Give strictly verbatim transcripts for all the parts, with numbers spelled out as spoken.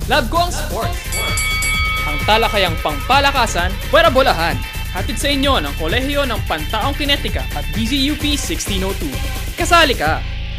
Love ko ang sports. Ang talakayang pangpalakasan, pwera bolahan. Hatid sa inyo ng Kolehiyo ng Pantaong Kinetika at D Z U P sixteen oh two. Kasali ka!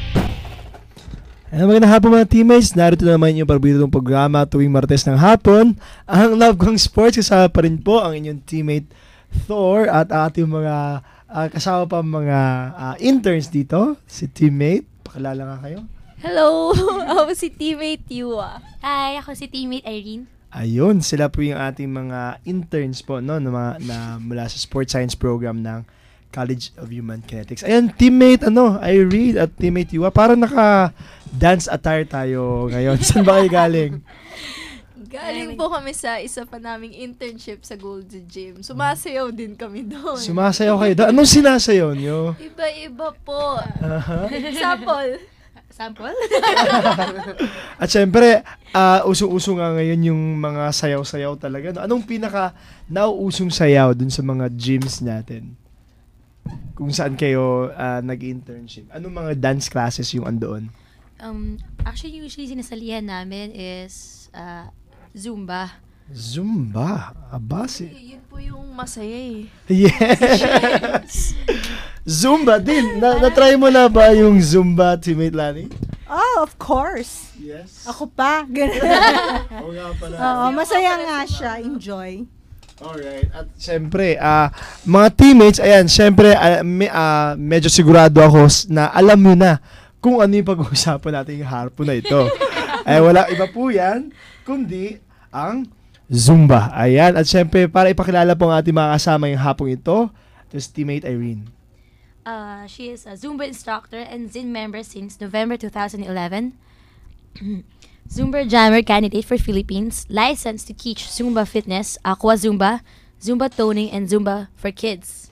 Ano magandang hapon mga teammates, narito naman yung paboritong programa tuwing Martes ng hapon. Ang Love Kong Sports, kasama pa rin po ang inyong teammate Thor at ating mga uh, kasama pa mga uh, interns dito. Si teammate, pakilala nga kayo. Hello! Ako si teammate Yua. Hi, ako si teammate Irene. Ayun, sila po yung ating mga interns po no, na, mga, na mula sa Sports Science Program ng College of Human Kinetics. Ayan, teammate ano, Irene at teammate Yua. Parang naka-dance attire tayo ngayon. Saan ba kayo galing? Galing po kami sa isa pa naming internship sa Golden Gym. Sumasayaw din kami doon. Sumasayaw kayo doon? Anong sinasayaw nyo? Iba-iba po. Uh-huh. Example. Sample? At syempre, uh, usong-uso nga ngayon yung mga sayaw-sayaw talaga. No? Anong pinaka nauusong sayaw dun sa mga gyms natin? Kung saan kayo uh, nag-internship? Anong mga dance classes yung andoon? Um, actually, usually sinasalihan namin is uh, Zumba. Zumba? Aba, si... Yun po yung masaya eh. Yes! Zumba din. Na, na-try mo na ba yung Zumba, teammate Lani? Oh, of course. Yes. Ako pa. Oo nga pala. Oo, masaya nga siya. Enjoy. Alright. At syempre, uh, mga teammates, ayan, syempre, uh, me, uh, medyo sigurado ako na alam mo na kung ano yung pag-uusapan natin yung hapon na ito. Ay, wala iba po yan, kundi ang Zumba. Ayan. At syempre, para ipakilala po ang ating mga kasama yung hapong ito, ito si teammate Irene. Uh, she is a Zumba instructor and Zin member since November twenty eleven. Zumba Jammer candidate for Philippines, licensed to teach Zumba fitness, Aqua Zumba, Zumba toning, and Zumba for kids.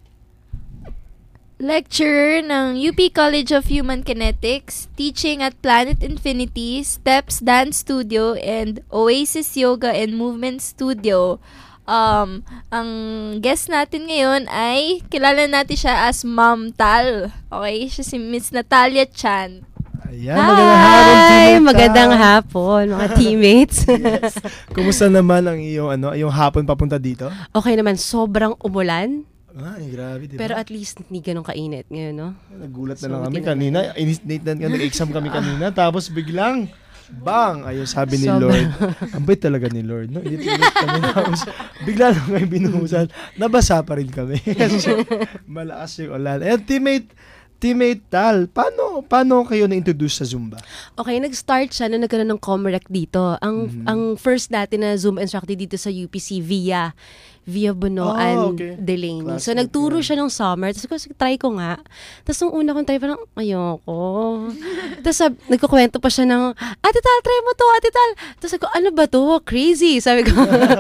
Lecturer ng U P College of Human Kinetics, teaching at Planet Infinity, Steps Dance Studio, and Oasis Yoga and Movement Studio. Um, ang guest natin ngayon ay kilala natin siya as Ma'am Tal. Okay, siya si Miss Natalia Chan. Ayan, magandang hapon, Hi! teammate. Magandang hapon, mga teammates. Yes. Kumusta naman ang iyong ano, iyong hapon papunta dito? Okay naman, sobrang umulan. Ay, grabe, diba? Pero at least hindi ganun kainit ngayon, no? Nagulat na So, lang kami buti kanina. Inis-nate na nag-exam kami kanina. Tapos biglang, bang! Ayun, sabi ni Sobra. Lord. Ang bait talaga ni Lord, no? Init-init kami. Tapos, bigla lang kayo binuhusan. Nabasa pa rin kami. Kasi malakas yung ulan. Eh, teammate, teammate Tal, paano, paano kayo na-introduce sa Zumba? Okay, nag-start siya na nagkaroon ng Comrec dito. Ang Mhm. ang first natin na Zumba instructor dito sa U P C via via Bono Oh, and okay. Delaney. So, Classmate, nagturo yeah. siya nung summer. Tapos, ko, try ko nga. Tapos, nung una kong try, parang, ayoko. Tapos, sab- nagkukwento pa siya ng, Ate Tal, try mo to, Ate Tal. Tapos, ako, ano ba to? Crazy. Sabi ko.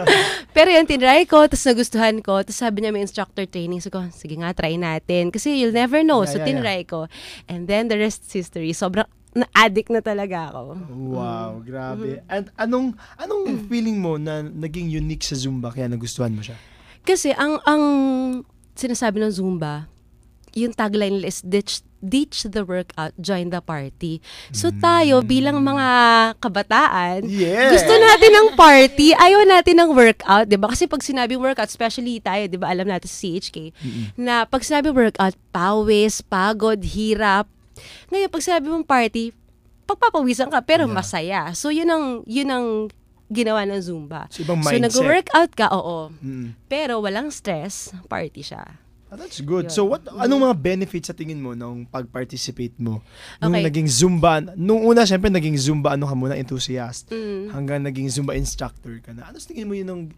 Pero yun, tinry ko. Tapos, nagustuhan ko. Tapos, sabi niya, may instructor training. So, ko, sige nga, try natin. Kasi, you'll never know. Yeah, So, yeah, tinry ko. And then, the rest is history. Sobrang, na-addict na talaga ako. Wow, grabe. And anong, anong feeling mo na naging unique sa Zumba kaya nagustuhan mo siya? Kasi ang ang sinasabi ng Zumba, yung tagline nila is ditch, ditch the workout, join the party. So tayo bilang mga kabataan, Yeah. gusto natin ng party, ayaw natin ng workout, 'di ba? Kasi pag sinabing workout, especially tayo, 'di ba? Alam natin sa C H K, Mm-mm. na pag sinabing workout, pawis, pagod, hirap. Ngayon pag sinabi mong party, pagpapawisan ka pero Yeah. masaya. So yun ang yun ang ginawa ng Zumba. So, ibang So, mindset. nag-workout ka, oo. Mm. Pero walang stress, party siya. Ah, that's good. Yun. So, what anong mga benefits sa tingin mo nung pag-participate mo? Nung Okay. naging Zumba, nung una, syempre, naging Zumba, ano ka muna, enthusiast, Mm. hanggang naging Zumba instructor ka na. Ano sa tingin mo yun nung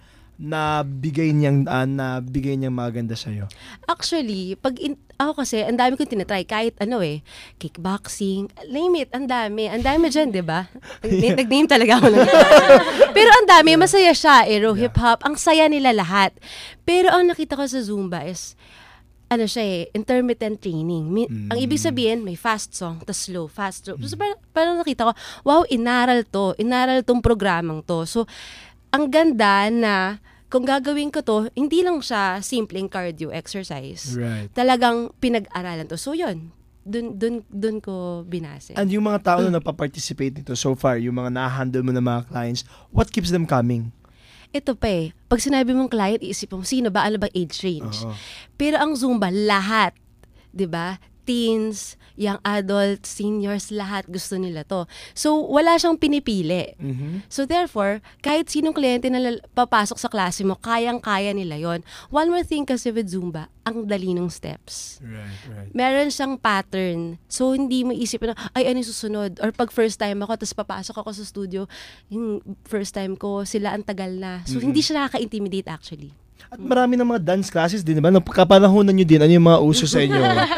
nabigay niyang, uh, nabigay niyang maganda sa'yo? Actually, pag in, ako kasi, ang dami kong tinatry. Kahit ano eh, kickboxing, name it, ang dami. Ang dami dyan, di ba? Yeah. Nag-name talaga ako ng Pero ang dami, masaya siya. Aero, Yeah. hip-hop, ang saya nila lahat. Pero ang nakita ko sa Zumba is, ano siya eh, intermittent training. Mi- Mm. Ang ibig sabihin, may fast song, tas slow, fast, slow. So, parang, parang nakita ko, wow, inaral to. Inaral tong programang to. So, ang ganda na kung gagawin ko to, hindi lang siya simpleng cardio exercise. Right. Talagang pinag-aralan to. So, yun. dun, dun, dun ko binase. And yung mga tao na napaparticipate nito so far, yung mga na-handle mo ng mga clients, what keeps them coming? Ito pa eh, pag sinabi mong client, iisip mo, sino ba? Ano ba age range? Oo. Pero ang Zumba, lahat. 'Di ba? Teens, young adults, seniors, lahat gusto nila to. So, wala siyang pinipili. Mhm. So, therefore, kahit sinong kliyente na lal- papasok sa klase mo, kayang-kaya nila yon. One more thing kasi with Zumba, ang dali ng steps. Right, right. Meron siyang pattern. So, hindi mo isip na, ay, ano yung susunod? Or pag first time ako, tapos papasok ako sa studio, yung first time ko, sila ang tagal na. So, Mhm. hindi siya nakaka-intimidate actually. At marami ng mga dance classes din, di ba? Nung kapanahonan nyo din, ano yung mga uso sa inyo?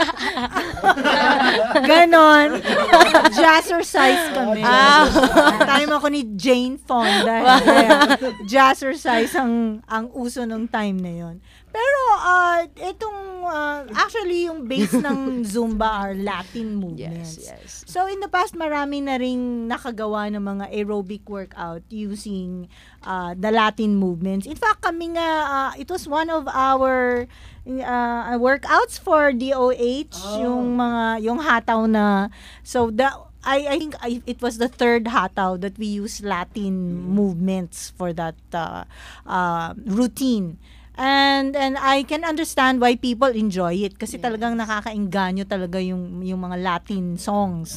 Ganon. Jazzercise kami. Ah. Time ako ni Jane Fonda. Kaya jazzercise ang, ang uso nung time na yon. Pero, uh, itong, uh, actually, yung base ng Zumba are Latin movements. Yes, yes. So, in the past, marami na ring nakagawa ng mga aerobic workout using uh, the Latin movements. In fact, kami nga, uh, it was one of our uh, workouts for D O H, Oh. yung mga, yung hataw na, so, the, I, I think I, it was the third hataw that we use Latin movements for that uh, uh, routine. And and I can understand why people enjoy it kasi Yes. talagang nakakaengganyo talaga yung yung mga Latin songs.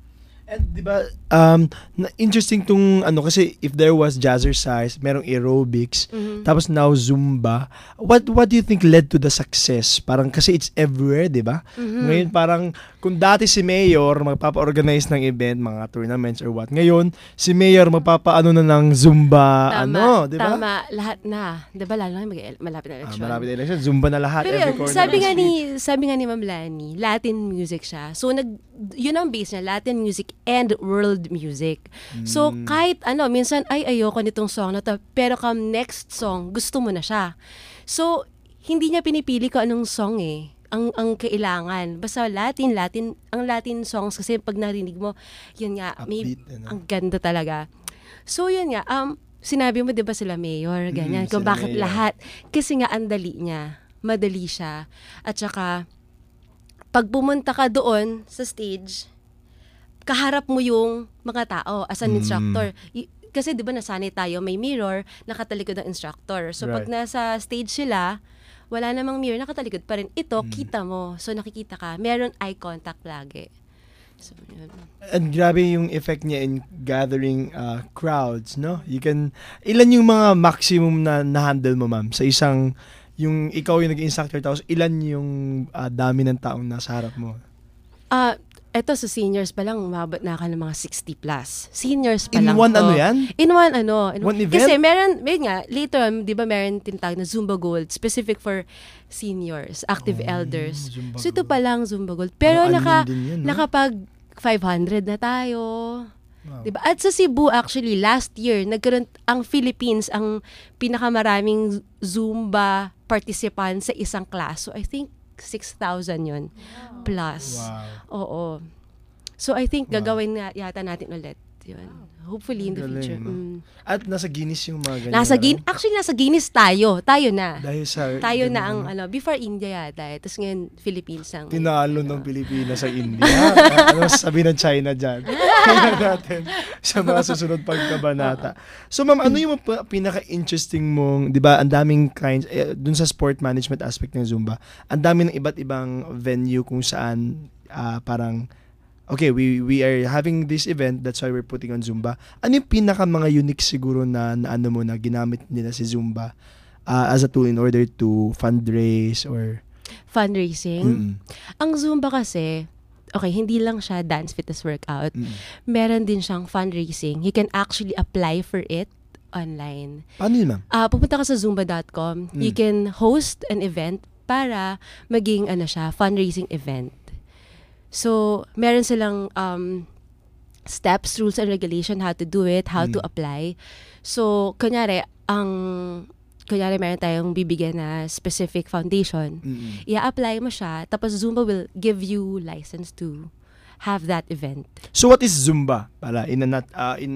And di ba, um, na- interesting tong ano kasi if there was jazzercise, merong aerobics, Mhm. tapos now Zumba, what what do you think led to the success? Parang kasi it's everywhere, di ba? Mhm. Ngayon parang kung dati si Mayor magpapa-organize ng event, mga tournaments or what, ngayon si Mayor magpapaano na ng Zumba, Tama, ano, di ba? Tama, lahat na. Di ba, lalo na mag- malapit na Ah, election. malapit na election, Zumba na lahat, Pero every yun, corner sabi ng nga street. ni, sabi nga ni Ma'am Lani, Latin music siya. So, nag, yun ang base niya, Latin music and world music. So, Mm. kahit ano, minsan, ay, ayoko nitong song na to, pero come next song, gusto mo na siya. So, hindi niya pinipili ko anong song eh. Ang ang kailangan. Basta Latin, Latin, ang Latin songs kasi pag narinig mo, yun nga, may, Upbeat, ano. ang ganda talaga. So, yun nga, um, sinabi mo, di ba sila mayor, ganyan, Mm, kung sila bakit mayor. lahat. Kasi nga, ang dali niya. Madali siya. At saka, pag pumunta ka doon sa stage, kaharap mo yung mga tao as an Mm. instructor. Y- kasi di ba nasanay tayo, may mirror, nakatalikod ng instructor. So pag Right. nasa stage sila, wala namang mirror, nakatalikod pa rin. Ito, Mm. kita mo. So nakikita ka. Meron eye contact lagi. So, yun. And grabe yung effect niya in gathering uh, crowds, no? You can, ilan yung mga maximum na na-handle mo, ma'am? Sa isang, yung ikaw yung nag-instructor, tapos ilan yung uh, dami ng taong nasa harap mo? Ah, eto sa seniors pa lang, umabot na ka ng mga sixty plus. Seniors pa In lang. one to. ano yan? In one ano. In One event? Kasi meron, meron nga, later on, di ba meron tinatawag na Zumba Gold, specific for seniors, active Oh, elders. Zumba So ito Gold. pa lang Zumba Gold. Pero Ano, naka, admin din yun, no? nakapag five hundred na tayo. Wow. Diba? At sa Cebu actually, last year, nagkaroon ang Philippines ang pinakamaraming Zumba participants sa isang class. So I think six thousand yun plus. Wow. Oo. So I think Wow. gagawin na yata natin ulit yun. Hopefully in the Galing, future. no? Mm. At nasa Guinness yung mga ganyan. Nasa na Guin- rin? actually nasa Guinness tayo. Tayo na. Dahil sa... Tayo na ang ganun, ano, before India yata. Eh. Tapos ngayon Philippines ang Tinalo ng Pilipinas sa India. Ah, ano sabi ng China dyan? Tingnan natin sa mga susunod pagkabanata. So ma'am, ano yung pa- pinaka-interesting mong, di ba, ang daming kinds, eh, dun sa sport management aspect ng Zumba, ang dami ng iba't ibang venue kung saan ah, parang, okay, we we are having this event, that's why we're putting on Zumba. Ano yung pinaka mga unique siguro na, na ano mo na ginamit nila si Zumba ah, as a tool in order to fundraise or... fundraising. Mm-mm. Ang Zumba kasi, okay, hindi lang siya dance fitness workout. Mm-mm. Meron din siyang fundraising. You can actually apply for it online. Paano yun, ma'am? Ah, pupunta ka sa zumba dot com. Mm. You can host an event para maging ano siya, fundraising event. So, meron silang um, steps, rules and regulation how to do it, how to Mm. apply. So, kunyari, ang kunyari meron tayong bibigyan na specific foundation. Mm-mm. I-apply mo siya, tapos Zumba will give you license to have that event. So what is Zumba? Pala in a nut, uh, in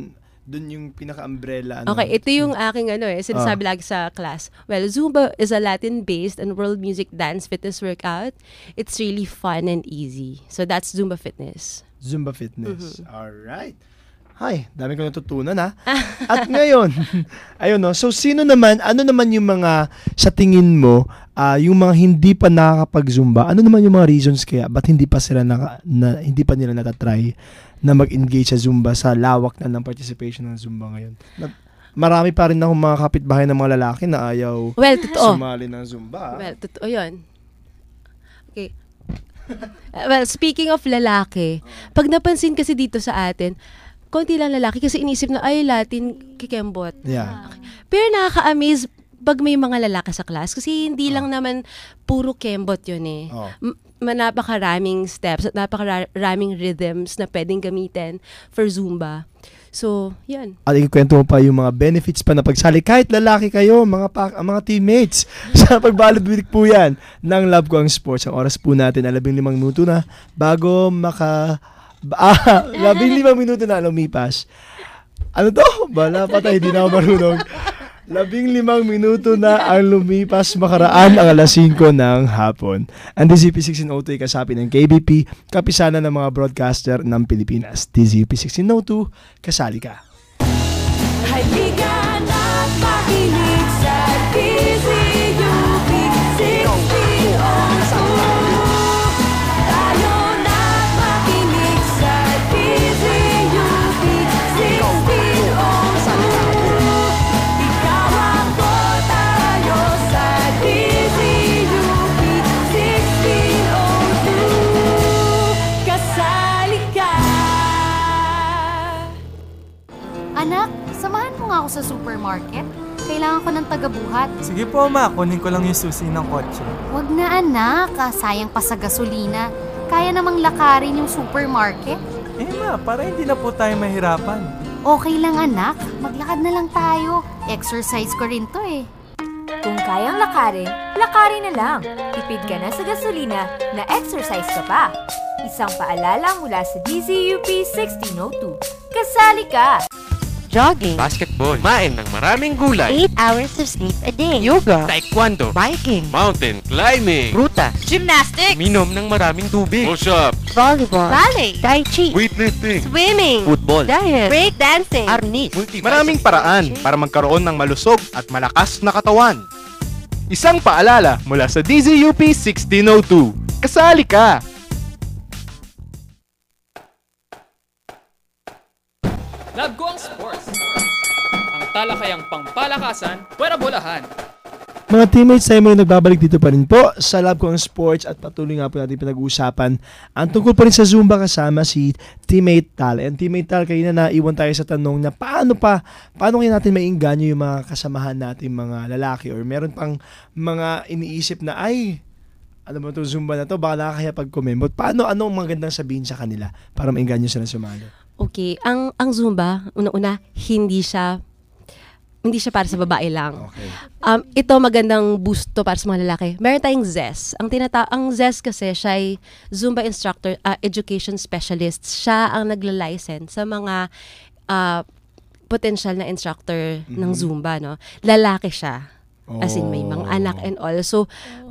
Dun yung pinaka-umbrella. Ano? Okay, ito yung aking ano eh, sinasabi lagi sa class. Well, Zumba is a Latin-based and world music dance fitness workout. It's really fun and easy. So that's Zumba Fitness. Zumba Fitness. Mhm. Alright. Hi, dami ko natutunan ha. At ngayon, ayun no, so sino naman, ano naman yung mga, sa tingin mo, ah, yung mga hindi pa nakakapag-Zumba, ano naman yung mga reasons kaya, ba't hindi pa sila naka, na, hindi pa nila natatry na mag-engage sa Zumba sa lawak na ng participation ng Zumba ngayon? Na, marami pa rin akong mga kapitbahay ng mga lalaki na ayaw Well, totoo. sumali ng Zumba. ah. Well, totoo yun. Okay. Uh, well, speaking of lalaki, pag napansin kasi dito sa atin, konti lang lalaki kasi inisip na, ay, Latin, kikembot. Yeah. Pero nakaka-amaze pag may mga lalaki sa class kasi hindi lang naman puro kembot yun eh. Oh. M- ma- napakaraming steps at napakaraming rhythms na pwedeng gamitin for Zumba. So, yan. At ikikwento mo pa yung mga benefits pa na pagsali. Kahit lalaki kayo, mga pa, mga teammates. Sa pagbalod-bilik po yan ng Love Ko Ang Sports. Ang oras po natin, labing limang minuto na bago maka... Ah, labing limang minuto na lumipas. Ano to? Bala pa tayo, hindi na ako marunong. Labing limang minuto na ang lumipas makaraan ang alas singko ng hapon. Ang D Z U P sixteen oh two ay kasapi ng K B P, kapisanan ng mga broadcaster ng Pilipinas. D Z U P sixteen oh two, kasali ka. Halika na't makinig sa D Z U P sixteen oh two. Tayo na't makinig sa D Z U P sixteen oh two. Ikaw ako, tayo sa D Z U P sixteen oh two. Kasali ka. Anak, samahan mo nga ako sa supermarket. Kailangan ko ng tagabuhat. Sige po, ma. Kunin ko lang yung susi ng kotse. Huwag na anak, ah, sayang pa sa gasolina. Kaya namang lakarin yung supermarket. Eh, ma, para hindi na po tayo mahirapan. Okay lang anak, maglakad na lang tayo. Exercise ko rin to eh. Kung kayang lakarin, lakarin na lang. Tipid ka na sa gasolina, na exercise ka pa. Isang paalala mula sa D Z U P sixteen oh two. Kasali ka! Jogging, basketball, kumain ng maraming gulay, eight hours of sleep a day, yoga, taekwondo, biking, mountain climbing, rutas, Gymnastics! minom ng maraming tubig, push-up, volleyball, ballet, tai chi, weightlifting, swimming, football, diet, break dancing, arnis. Maraming paraan para magkaroon ng malusog at malakas na katawan. Isang paalala mula sa D Z U P sixteen oh two. Kasali ka! Love Ko Ang Sports. Ang talakayang pangpalakasan, pwera bolahan. Mga teammates, tayo muli nagbabalik dito pa rin po sa Love Ko Ang Sports at patuloy nga po natin pinag-uusapan ang tungkol pa rin sa Zumba kasama si Teammate Tal. And Teammate Tal, kanina naiwan tayo sa tanong na paano pa, paano kaya natin maiinganyo yung mga kasamahan natin mga lalaki or meron pang mga iniisip na ay, ano ba itong Zumba na to, baka nakakaya pag-kumembot. Paano, anong magandang sabihin sa kanila para mainganyo sila sumali? Okay, ang ang Zumba, una-una, hindi siya hindi siya para sa babae lang. Okay. Um, ito magandang boost to para sa mga lalaki. Meron tayong Zest. Ang tinata ang Zest kasi siya ay Zumba instructor, uh, education specialist. Siya ang nagla-license sa mga uh, potential na instructor mm-hmm. ng Zumba, no. Lalaki siya. Oh. As in may mga anak and all. So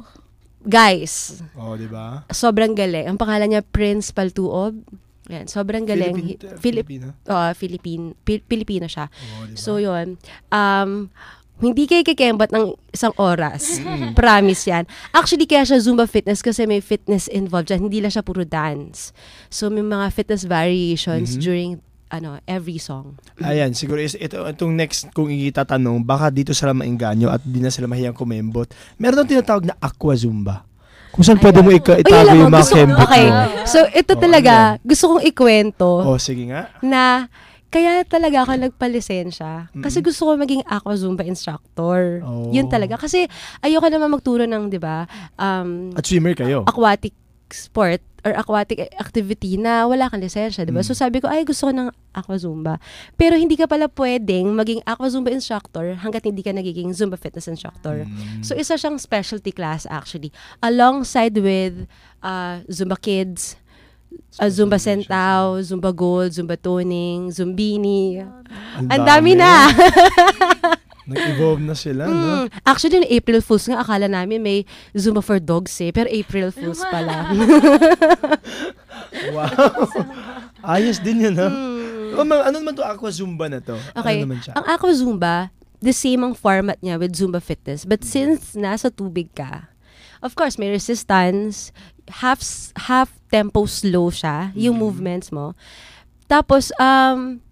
guys, oh, di ba? Sobrang galing. Ang pangalan niya Prince Paltuob. Yan, sobrang galing. Philippine, uh, Filip- Filipino? Uh, Philippine, Pil- Pilipino siya. Oh, diba? So, yun. Um, hindi kayo kikembot ng isang oras. Mm. Promise yan. Actually, kaya siya Zumba Fitness kasi may fitness involved dyan. Hindi lang siya puro dance. So, may mga fitness variations Mm-hmm. during ano every song. Ayan, siguro is, ito, itong next kung itatanong, baka dito sila mainganyo at di na sila mahiyang kumembot. Meron ng tinatawag na Aqua Zumba. Kung saan pwede mo ika- itago yung mga kembot okay. mo. So, ito Oh, talaga, gusto kong ikwento Oh, sige nga. na kaya talaga ako nagpalisensya. Mm-mm. Kasi gusto ko maging Aqua Zumba instructor. Oh. Yun talaga. Kasi ayoko naman magturo ng, di ba, um, At swimmer kayo. aquatic sport or aquatic activity na wala kang lisensya, di ba? Mm. So sabi ko, ay gusto ko ng Aqua Zumba. Pero hindi ka pala pwedeng maging Aqua Zumba instructor hanggat hindi ka nagiging Zumba fitness instructor. Mm. So isa siyang specialty class actually. Alongside with uh, Zumba Kids, uh, Zumba Centao, Zumba Gold, Zumba Toning, Zumbini. Ang Ang dami na. Nag-evolve na sila, no? Mm. Actually, yung April Fools nga, akala namin may Zumba for Dogs eh. Pero April Fools pala. Wow. Ayos din yun, no? Mm. O, ma- ano naman to Aqua Zumba na to? Okay. Ano naman siya? Ang Aqua Zumba, the same ang format niya with Zumba Fitness. But since nasa tubig ka, of course, may resistance, half half tempo slow siya, yung Mm. movements mo. Tapos, um,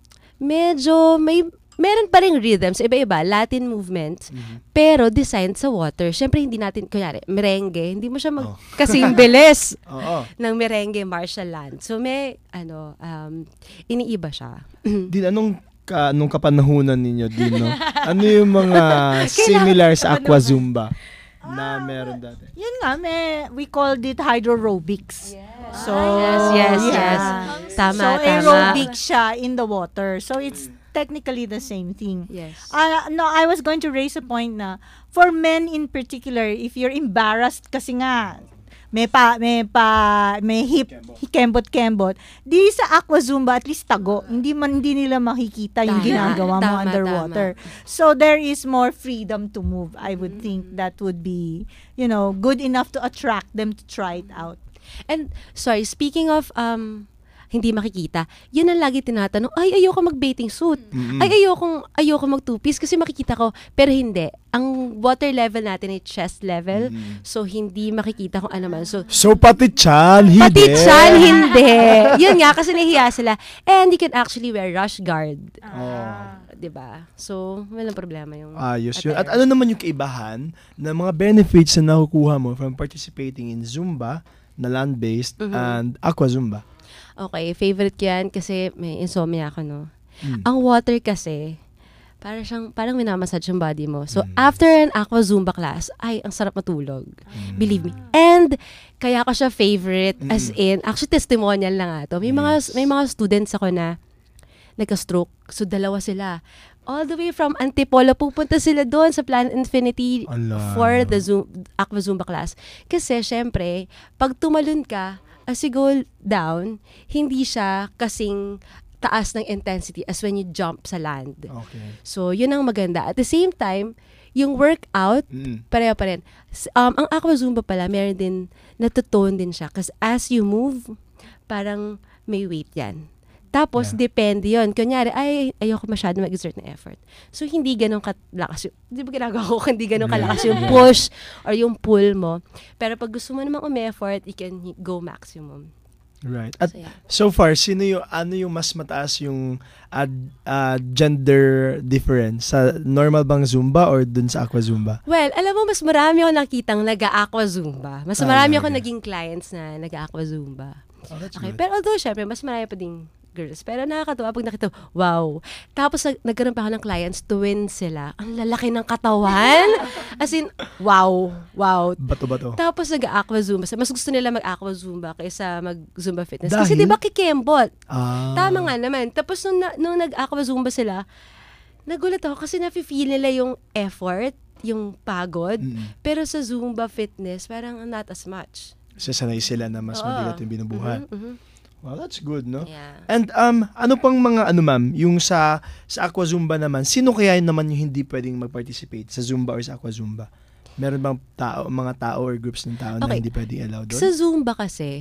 medyo may meron pa rin rhythms, iba-iba, Latin movements, Mm-hmm. pero designed sa water. Siyempre, hindi natin, kunyari, merengue, hindi mo siya mag, kasing bilis Oo. ng merengue martial land. So, may, ano, um, iniiba siya. Din, anong ka, anong kapanahunan ninyo din, no? Ano yung mga similar sa Aqua Zumba na meron dati? Yun nga, may, we called it hydroaerobics. So, Yes, yes, yes. Tama, so, tama. aerobic siya in the water. So, it's technically the same thing. Yes. Uh, no, I was going to raise a point na, for men in particular, if you're embarrassed kasi nga, may pa, may pa, may hip, kembot-kembot, di sa Aqua Zumba, at least tago. Hindi man, hindi nila makikita yung Tama, ginagawa mo tama, underwater. So, there is more freedom to move. I would think that would be, you know, good enough to attract them to try it out. And, sorry, speaking of, um, hindi makikita, yun ang lagi tinatanong, ay, ayoko mag-bathing suit. Mm-mm. Ay, ayoko, ayoko mag-two-piece kasi makikita ko. Pero hindi. Ang water level natin ay chest level. Mm. So, hindi makikita kung ano man. So, So, pati chan, hindi. pati chan, hindi. Yun nga, kasi nahiya sila. And you can actually wear rush guard. Oh. Diba? So, walang problema yung... Ayos yun. At ano naman yung kaibahan ng mga benefits na nakukuha mo from participating in Zumba na land-based Mhm. and Aqua Zumba? Okay, favorite ko yan kasi may insomnia ako, no? Mm. Ang water kasi, parang siyang, parang minamassage yung body mo. So, after an Aqua Zumba class, ay, ang sarap matulog. Believe me. And, kaya ko siya favorite, as in, actually, testimonial lang nga to. May mga, may mga students ako na nagka-stroke. So, dalawa sila. All the way from Antipolo, pupunta sila doon sa Planet Infinity Ala. for the Zoom, Aqua Zumba class. Kasi, syempre, pag tumalon ka, as you go down, hindi siya kasing taas ng intensity as when you jump sa land. Okay. So, yun ang maganda. At the same time, yung workout, Mm. pareho pa rin. S- Um, ang Aqua Zumba pala, meron din, natutone din siya. Kasi as you move, parang may weight yan. Tapos, Yeah. depende yun. Kunyari, ay, ayoko masyado mag-exert ng effort. So, hindi ganun kalakas yung, di ba ginagawa ko, hindi ganun kalakas yung push or yung pull mo. Pero pag gusto mo namang um-effort, you can go maximum. Right. At So, yeah. so far, sino yung, ano yung mas mataas yung uh, uh, gender difference? Sa normal bang Zumba or dun sa Aqua Zumba? Well, alam mo, mas marami ako nakitang nag-aqua Zumba. Mas Ah, marami ako talaga. naging clients na nag-aqua Zumba. Oh, that's Okay, good. pero although, syempre, mas marami pa ding girls. Pero nakakatuwa pag nakita, wow. Tapos, nag- nagkaroon pa ako ng clients, twins sila. Ang lalaki ng katawan. As in, wow, wow. Bato-bato. Tapos, nag-aqua Zumba. Mas gusto nila mag-aqua Zumba kaysa mag-Zumba fitness. Kasi, Dahil? di ba, kikembot. Ah. Tama nga naman. Tapos, nung, na- nung nag-aqua Zumba sila, nagulat ako kasi nafe-feel nila yung effort, yung pagod. Mm. Pero sa Zumba fitness, parang not as much. Sasanay sila na mas Oo. mabigat yung binubuhat. Mhm, mhm. Wow, that's good, no? Yeah. And um, ano pang mga, ano ma'am, yung sa sa Aqua Zumba naman, sino kaya naman yung hindi pwedeng mag-participate sa Zumba or sa Aqua Zumba? Meron bang tao, mga tao or groups ng tao na Okay. hindi pwedeng allow doon? Sa Zumba kasi,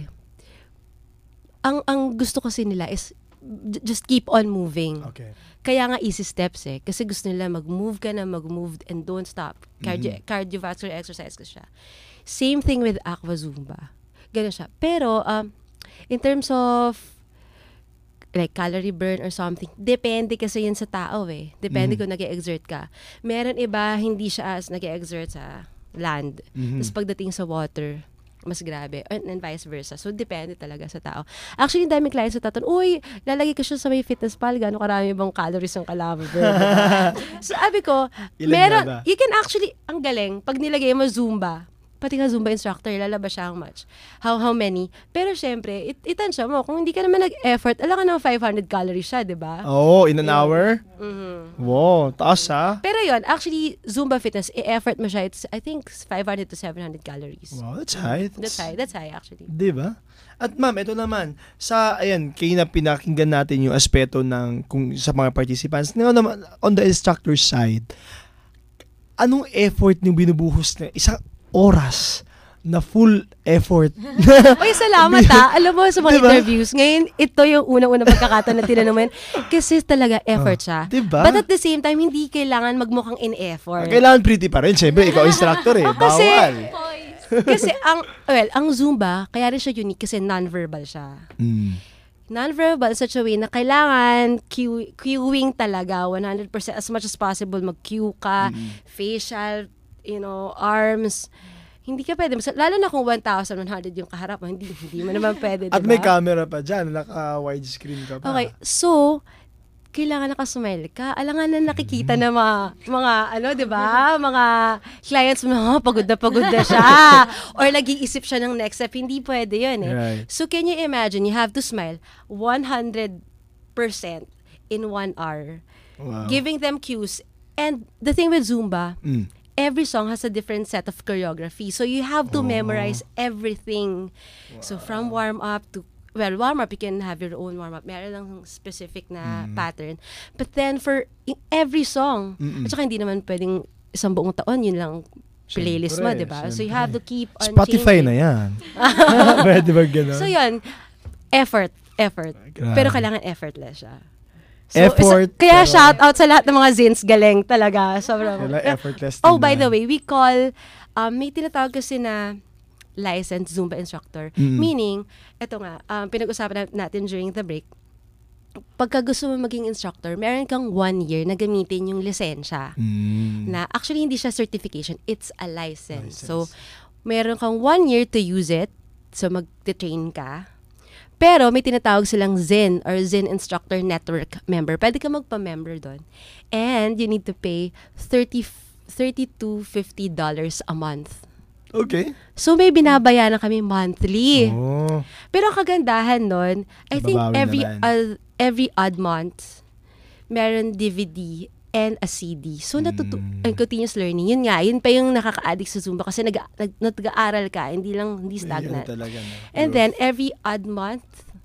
ang ang gusto kasi nila is j- just keep on moving. Okay. Kaya nga easy steps eh. Kasi gusto nila mag-move ka na, mag-move and don't stop. Cardio, Mhm. Cardiovascular exercise kasi siya. Same thing with Aqua Zumba. Ganun siya. Pero, um, in terms of like calorie burn or something, depende kasi yun sa tao eh. Depende Mhm. kung nag-exert ka. Meron iba, hindi siya as nag-exert sa land. Mhm. Tapos pagdating sa water, mas grabe. And, and vice versa. So, depende talaga sa tao. Actually, dami clients sa taton, uy, lalagay ka siya sa may fitness pal, gano'ng karami bang calories ang calorie burn? So, sabi ko, Ilan meron, nga ba? you can actually, ang galing, pag nilagay mo Zumba, pati nga Zumba instructor, lalabas siya how much, how how many. Pero syempre, it, itansya mo, kung hindi ka naman nag-effort, alam ka na five hundred calories siya, di ba? Oh, in an Yeah. hour? Mhm. Wow, taas ha? Pero yun, actually, Zumba fitness, i-effort mo siya, it's, I think, five hundred to seven hundred calories. Wow, that's high. That's high, that's high actually. Di ba? At ma'am, ito naman, sa, ayan, kayo na pinakinggan natin yung aspeto ng, kung sa mga participants, ngayon naman, on the instructor's side, anong effort yung binubuhos na isang oras na full effort? Uy, salamat ha. Alam mo, sa mga Diba? interviews, ngayon, ito yung unang-unang pagkakataon na tinanong mo yan. Kasi talaga effort siya. Diba? But at the same time, hindi kailangan magmukhang in-effort. Kailangan pretty pa rin. Siyempre, ikaw instructor eh. Kasi, Bawal. kasi ang, well, ang Zumba, kaya rin siya unique kasi non-verbal siya. Mm. Non-verbal such a way na kailangan cue, cueing talaga one hundred percent as much as possible. Mag-cue ka, facial, you know, arms. Hindi ka pwede. Lalo na kung one thousand one hundred yung kaharap mo, hindi, hindi mo naman pwede, At diba? may camera pa dyan. Naka-widescreen ka pa. Okay, so, kailangan nakasmile ka. Alangan na nakikita na mga, mga ano, di ba? Mga clients mo, oh, pagod na pagod na siya. Or nag-iisip siya ng next step. Hindi pwede yun eh. Right. So, can you imagine, you have to smile one hundred percent in one hour. Wow. Giving them cues. And the thing with Zumba, Mm. every song has a different set of choreography. So, you have to Oh. memorize everything. So, from warm-up to well, warm-up, you can have your own warm-up. Meron lang specific na Mm. pattern. But then, for i- every song, Mm-mm. at saka hindi naman pwedeng isang buong taon, yun lang playlist mo, Siyempre, di ba? So, you have to keep on Spotify changing. na yan. Pwede ba gano'n? So, yun, effort, effort. Grabe. Pero kailangan effortless siya. Effort, isa- kaya pero- shout out sa lahat ng mga zins, galing talaga. Sobrang, Kailangan effortless Oh, din by na. the way, we call, um, may tinatawag kasi na licensed Zumba instructor. Mm. Meaning, eto nga, um, pinag-usapan na- natin during the break, pagka gusto mo maging instructor, meron kang one year na gamitin yung lisensya. Mm. Na actually, hindi siya certification, it's a license. So, meron kang one year to use it. So, mag-train ka. Pero may tinatawag silang Zen or Zen Instructor Network member. Pwede ka magpa-member doon. And you need to pay thirty to fifty dollars a month. Okay. So, may binabayaran kami monthly. Oh. Pero ang kagandahan nun, I think Nababawi every naman. uh, every odd month, meron D V D and a C D. So, natutu- Hmm. and continuous learning. Yun nga, yun pa yung nakaka-addict sa Zumba kasi nag- nag- nag-aaral ka, hindi lang, hindi stagnant. Ayun talaga, no? And then, every odd month,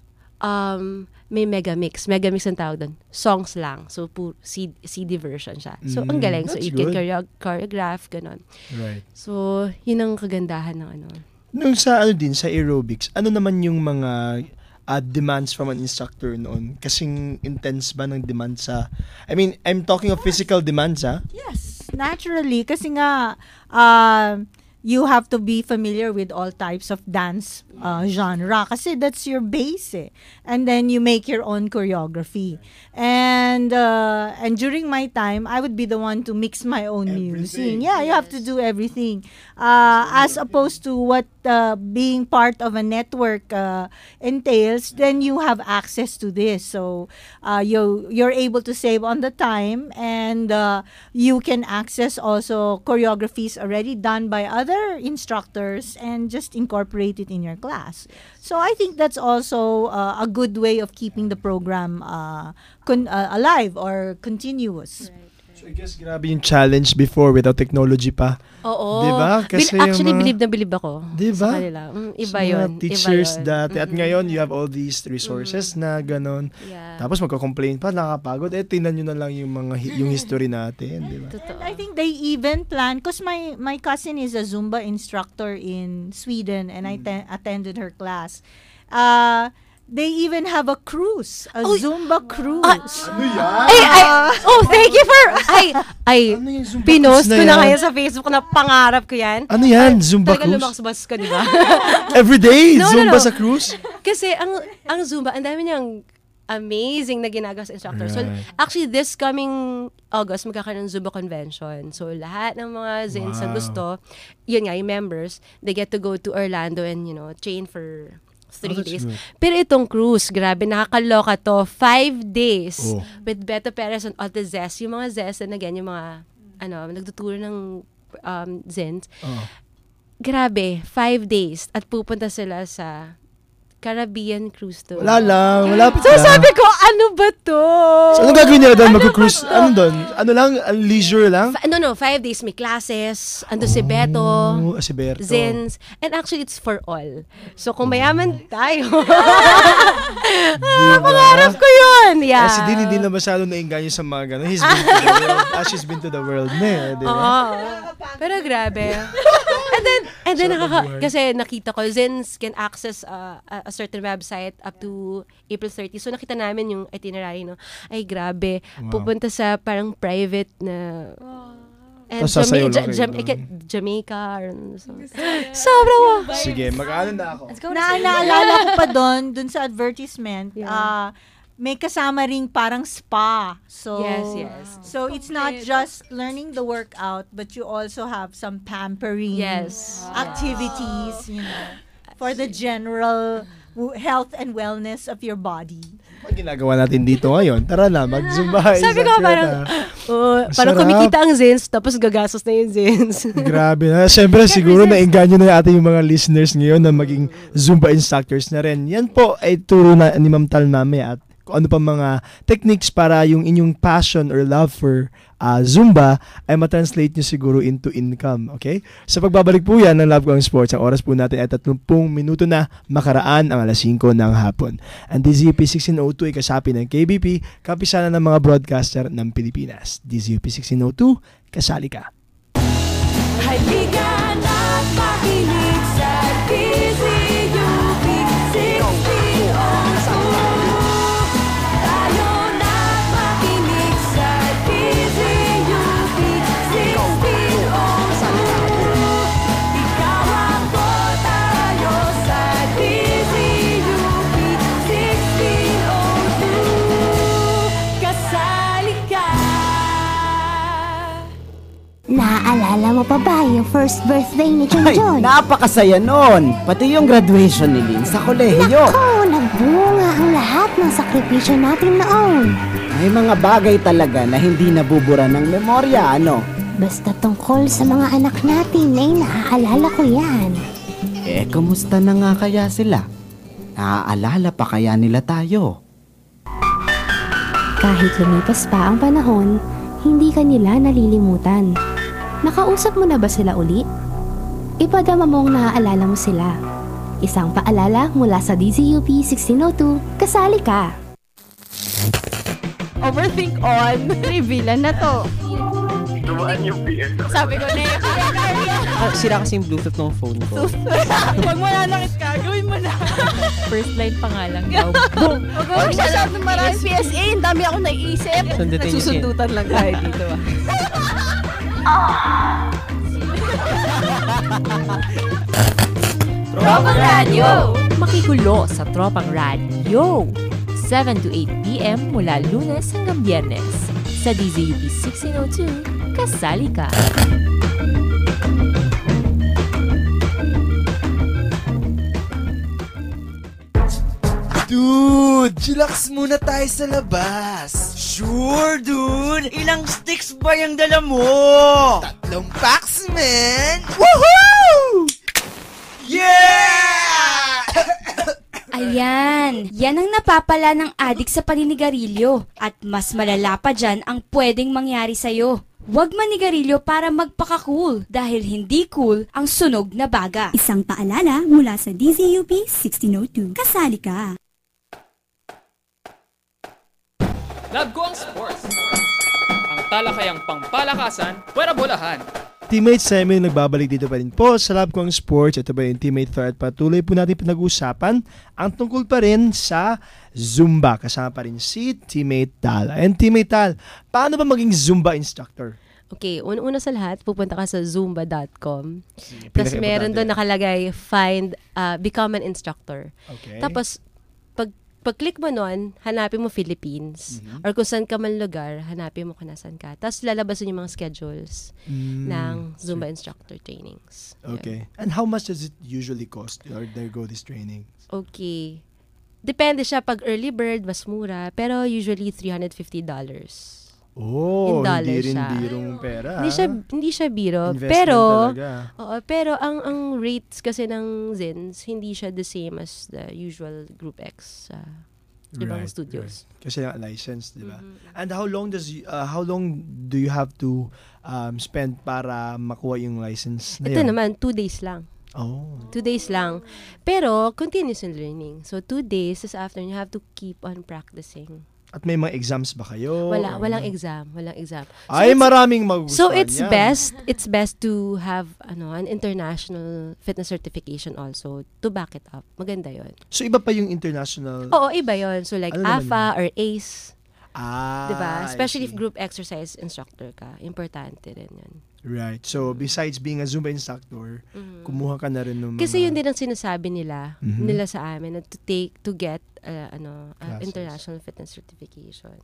um, may mega mix. Mega mix ang tawag doon. Songs lang. So, pu- C- CD version siya. So, ang Mm, galing. So, that's you can good. choreo- choreograph, ganun. Right. So, yun ang kagandahan ng ano. Nung sa ano din, sa aerobics, ano naman yung mga uh, demands from an instructor noon? Kasing intense ba ng demand sa... I mean, I'm talking of physical demands, ha? Yes, naturally. Kasi nga, uh, you have to be familiar with all types of dance uh, genre. Kasi that's your base eh. And then you make your own choreography. And uh, and during my time, I would be the one to mix my own music. Yeah, you have to do everything. Uh, as opposed to what uh, being part of a network uh, entails, then you have access to this. So uh, you you're able to save on the time, and uh, you can access also choreographies already done by other instructors and just incorporate it in your class. So I think that's also uh, a good way of keeping the program uh, con- uh, alive or continuous. So I guess grabe yung challenge before without technology pa. Oo. Diba? Kasi Bil- actually, yung mga- believe na believe ako Diba? sa kanila. Mm, iba Sa mga yun. teachers iba yun. dati. At Mm-mm. ngayon, you have all these resources na ganon. Yeah. Tapos magko-complain pa, nakakapagod. Eh, tingnan nyo na lang yung mga hi- yung history natin. Di ba? And I think they even plan, because my, my cousin is a Zumba instructor in Sweden, and I te- attended her class. Uh, they even have a cruise, a Zumba cruise. Ano yan? Ay, ay, oh, thank you for, ay, ay, pinost cruise ko na na yan? ngayon sa Facebook na pangarap ko yan. Ano yan? Zumba Talaga cruise? lumaksbas ka, di ba? Everyday? No, no, Zumba no. sa cruise? Kasi ang ang Zumba, ang dami niyang amazing na ginagawa sa instructor. So, Right. actually, this coming August, magkakaroon ng Zumba convention. So, lahat ng mga Zins na Wow. gusto, yun nga, yung members, they get to go to Orlando and, you know, train for three Oh, that's days. good. Pero itong cruise, grabe, nakakaloka to. Five days Oh. with Beto Perez and Otto Zest. Yung mga Zest, and again, yung mga, ano, nagtuturo ng um, Zins. Oh. Grabe, five days at pupunta sila sa Caribbean cruise to. Wala lang, malapit So lang. sabi ko, ano ba to? So, anong gagawin nila doon? Ano Mag-cruise? ba to? Ano doon? Ano lang? Uh, leisure lang? Fa- no, no, five days may classes. Ando si Beto, Oh, si Berto. Zins, and actually it's for all. So kung mayaman tayo, Diba? pangarap ko yun. Yeah. Kasi din hindi na masyado nainganyo sa mga gano'n. He's been to the world. Ah, she's been to the world na eh. Di ba? Oo. Pero grabe. And then, and then Sarap nakaka, ang buhay. kasi nakita ko, Zins can access uh, a, a certain website up to April thirtieth. So nakita namin yung itinerary, no? Ay, grabe. Wow. Pupunta sa parang private na... And Tapos sasayaw lang kayo Jama- doon. Jama- Jamaica. or So. Sobrang wow. Sige, mag-ano na ako. Na naalala ko pa doon, doon sa advertisement, ah, may kasama ring parang spa. So Yes, yes. So it's not just learning the workout, but you also have some pampering Yes. activities, you know, for the general w- health and wellness of your body. Ang ginagawa natin dito ngayon, tara na, mag-zumba. Sabi ko Isa, parang, oh, parang Sarap. kumikita ang Zins, tapos gagastos na yung Zins. Grabe na. Siyempre, siguro nainganyo na ating yung mga listeners ngayon na maging Zumba instructors na rin. Yan po ay turo na ni Ma'am Tal mamaya at kung ano pa mga techniques para yung inyong passion or love for uh, Zumba ay matranslate nyo siguro into income. Okay? Sa pagbabalik po yan ng Love Ko ang Sports, ang oras po natin ay thirty minuto na makaraan ang alas singko ng hapon. Ang D Z U P sixteen oh two ay kasapi ng K B P, kapisanan ng mga broadcaster ng Pilipinas. D Z U P sixteen oh two, kasali ka. Halika na't makinig sa D Z U P sixteen oh two. Tayo na't makinig sa D Z U P sixteen oh two. Ikaw ako, tayo sa D Z U P sixteen oh two. Kasali ka. Naaalala mo pa ba yung first birthday ni John Ay, John? napakasaya nun! Pati yung graduation ni Lynn sa kolehiyo. Nako, nagbunga ang lahat ng sakripisyo natin noon. May mga bagay talaga na hindi nabubura ng memorya, ano? Basta tungkol sa mga anak natin ay naaalala ko yan. Eh, kumusta na nga kaya sila? Naaalala pa kaya nila tayo? Kahit lumipas pa ang panahon, hindi ka nila nalilimutan. Nakausap mo na ba sila uli? Ipadama mong naaalala mo sila. Isang paalala mula sa D Z U P sixteen oh two, kasali ka! Overthink on. Reveal na to. Dumaan yung P S. Sabi ko na yun. Ah, sira kasi yung Bluetooth ng phone ko. Huwag mo na nakit ka. Gawin mo na. First line pa nga lang daw. Boom! Huwag mo masyadong maraming P S A. Ang dami ako naiisip. Sundutin niyo siya. Nagsusundutan lang tayo dito ah. Tropang Radio! Makigulo sa Tropang Radio! seven to eight p.m. mula Lunes hanggang Biyernes. Sa D Z U P sixteen oh two, kasali ka! Dude, chillax muna tayo sa labas. Sure, dude. Ilang sticks ba yung dala mo? Tatlong packs, man. Woohoo! Yeah! Ayan, yan ang napapala ng adik sa paninigarilyo. At mas malala pa dyan ang pwedeng mangyari sa'yo. Huwag manigarilyo para magpaka-cool dahil hindi cool ang sunog na baga. Isang paalala mula sa D Z U P sixteen oh two. Kasali ka! Love Ko ang Sports. Ang talakayang pangpalakasan, pwera bolahan. Teammates, sa amin nagbabalik dito pa rin po sa Love Ko ang Sports. Ito ba yung teammate thread? Patuloy po natin pinag-uusapan ang tungkol pa rin sa Zumba. Kasama pa rin si teammate Tal. And teammate Tal, paano ba maging Zumba instructor? Okay, una-una sa lahat, pupunta ka sa zumba dot com. Sige, Tapos pinaka-importante meron doon yan. nakalagay, find, uh, become an instructor. Okay. Tapos, pag pag-click mo nun, hanapin mo Philippines. Mhm. Or kung saan ka man lugar, hanapin mo kung nasan ka. Tapos lalabasan yung mga schedules Mm. ng Zumba instructor trainings. Okay. And how much does it usually cost or there go this training? Okay. Depende siya. Pag early bird, mas mura. Pero usually three hundred fifty dollars. Oh, In dollars hindi rin siya. birong pera. Hindi siya hindi siya biro, Investment pero talaga. oo, pero ang ang rates kasi ng Zins hindi siya the same as the usual Group X sa ibang Right, studios. right. Kasi yung license, di ba? And how long does y- uh, how long do you have to um, spend para makuha yung license na Ito yun? naman, two days lang. Oh. Two days lang. Pero, continuous in learning. So, two days, tapos after, you have to keep on practicing. At may mga exams ba kayo? Wala, Or walang ano? exam. Walang exam. So Ay, it's- maraming magugustuhan So, it's yan. best, it's best to have ano an international fitness certification also to back it up. Maganda yon. So, iba pa yung international... Oo, iba yon. So, like Ano naman A F A or A C E. Ah, Diba? I Especially if see. group exercise instructor ka. Importante rin yun. Right. So, besides being a Zumba instructor, kumuha ka na rin ng mga... Kasi yun din ang sinasabi nila, Mhm. nila sa amin, na to take, to get, uh, ano, uh, Classes. international fitness certification.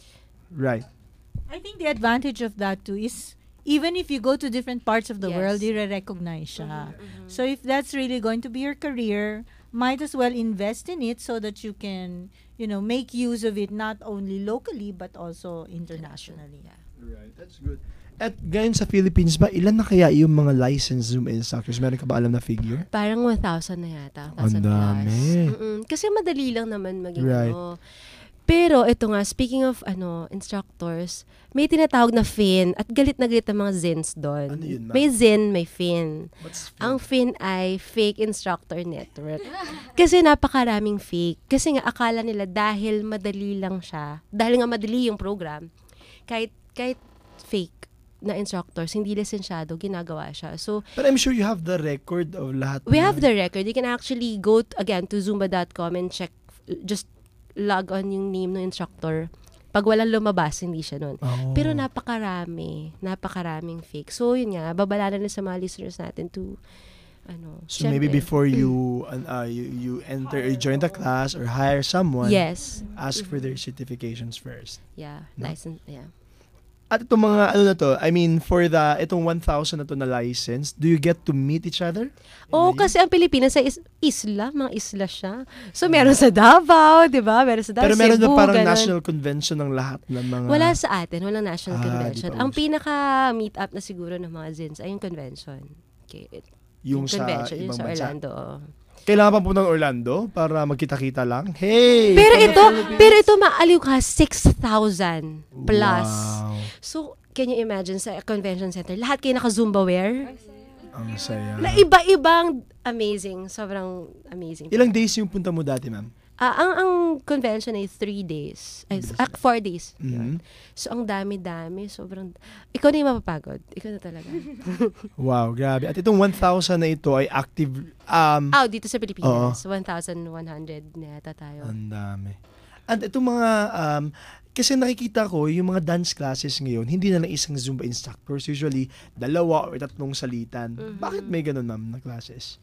Right. I think the advantage of that too is even if you go to different parts of the Yes. world, you recognize siya. So if that's really going to be your career, might as well invest in it so that you can, you know, make use of it not only locally but also internationally. Right, that's good. At ngayon sa Philippines ba, ilan na kaya yung mga licensed Zumba instructors? Meron ka ba alam na figure? Parang one thousand na yata. one Ang thousand dami. plus. Mm-mm. Kasi madali lang naman maging Right. ano. Pero ito nga, speaking of ano instructors, may tinatawag na Fin at galit na galit ang mga Zins doon. Ano yun, ma'am? May Zin, may Fin. Ang Fin ay Fake Instructor Network. Kasi napakaraming fake. Kasi nga akala nila dahil madali lang siya, dahil nga madali yung program, kahit kahit fake na instructors, hindi lisensyado, ginagawa siya. So, But I'm sure you have the record of lahat. we na- have the record. You can actually go t- again to zumba dot com and check, just log on yung name ng instructor. Pag walang lumabas, hindi siya nun. Oh. Pero napakarami, napakaraming fake. So, yun nga, babala na sa mga listeners natin to, ano, So maybe syempre. before you uh, you you enter or join the class or hire someone, Yes. ask for their certifications first. Yeah, No? license, yeah. At itong mga ano na to, I mean for the itong one thousand na to na license, do you get to meet each other? Oo, kasi ang Pilipinas ay is- isla, mga isla siya. So, meron sa Davao, di ba? Meron sa Davao, Pero meron na Cebu, parang ganun. national convention ng lahat ng mga... Wala sa atin, walang national Ah, convention. di pa Ang uso. pinaka-meet up na siguro ng mga Zins ay yung convention. Okay. Yung sa convention, yung ibang sa bansa? Orlando. oo. Kailangan pa po ng Orlando para magkita-kita lang? Hey! Pero from the ito, Philippines. pero ito maaliw ka, six thousand plus. Wow. So, can you imagine sa convention center, lahat kayo naka-Zumba wear? Ang saya. Na iba-ibang amazing, sobrang amazing. Ilang days yung punta mo dati, ma'am? Ah, ang ang convention ay three days. Ay, ah, four days. Mhm. So, ang dami-dami. Sobrang... Ikaw na yung mapapagod. Ikaw na talaga. Wow, grabe. At itong one thousand na ito ay active... Um, Ah, dito sa Pilipinas. one thousand one hundred na yata tayo. Ang dami. At itong mga... Um, kasi nakikita ko, yung mga dance classes ngayon, hindi na lang isang Zumba instructors. Usually, dalawa o tatlong salitan. Mhm. Bakit may ganun, ma'am, na classes?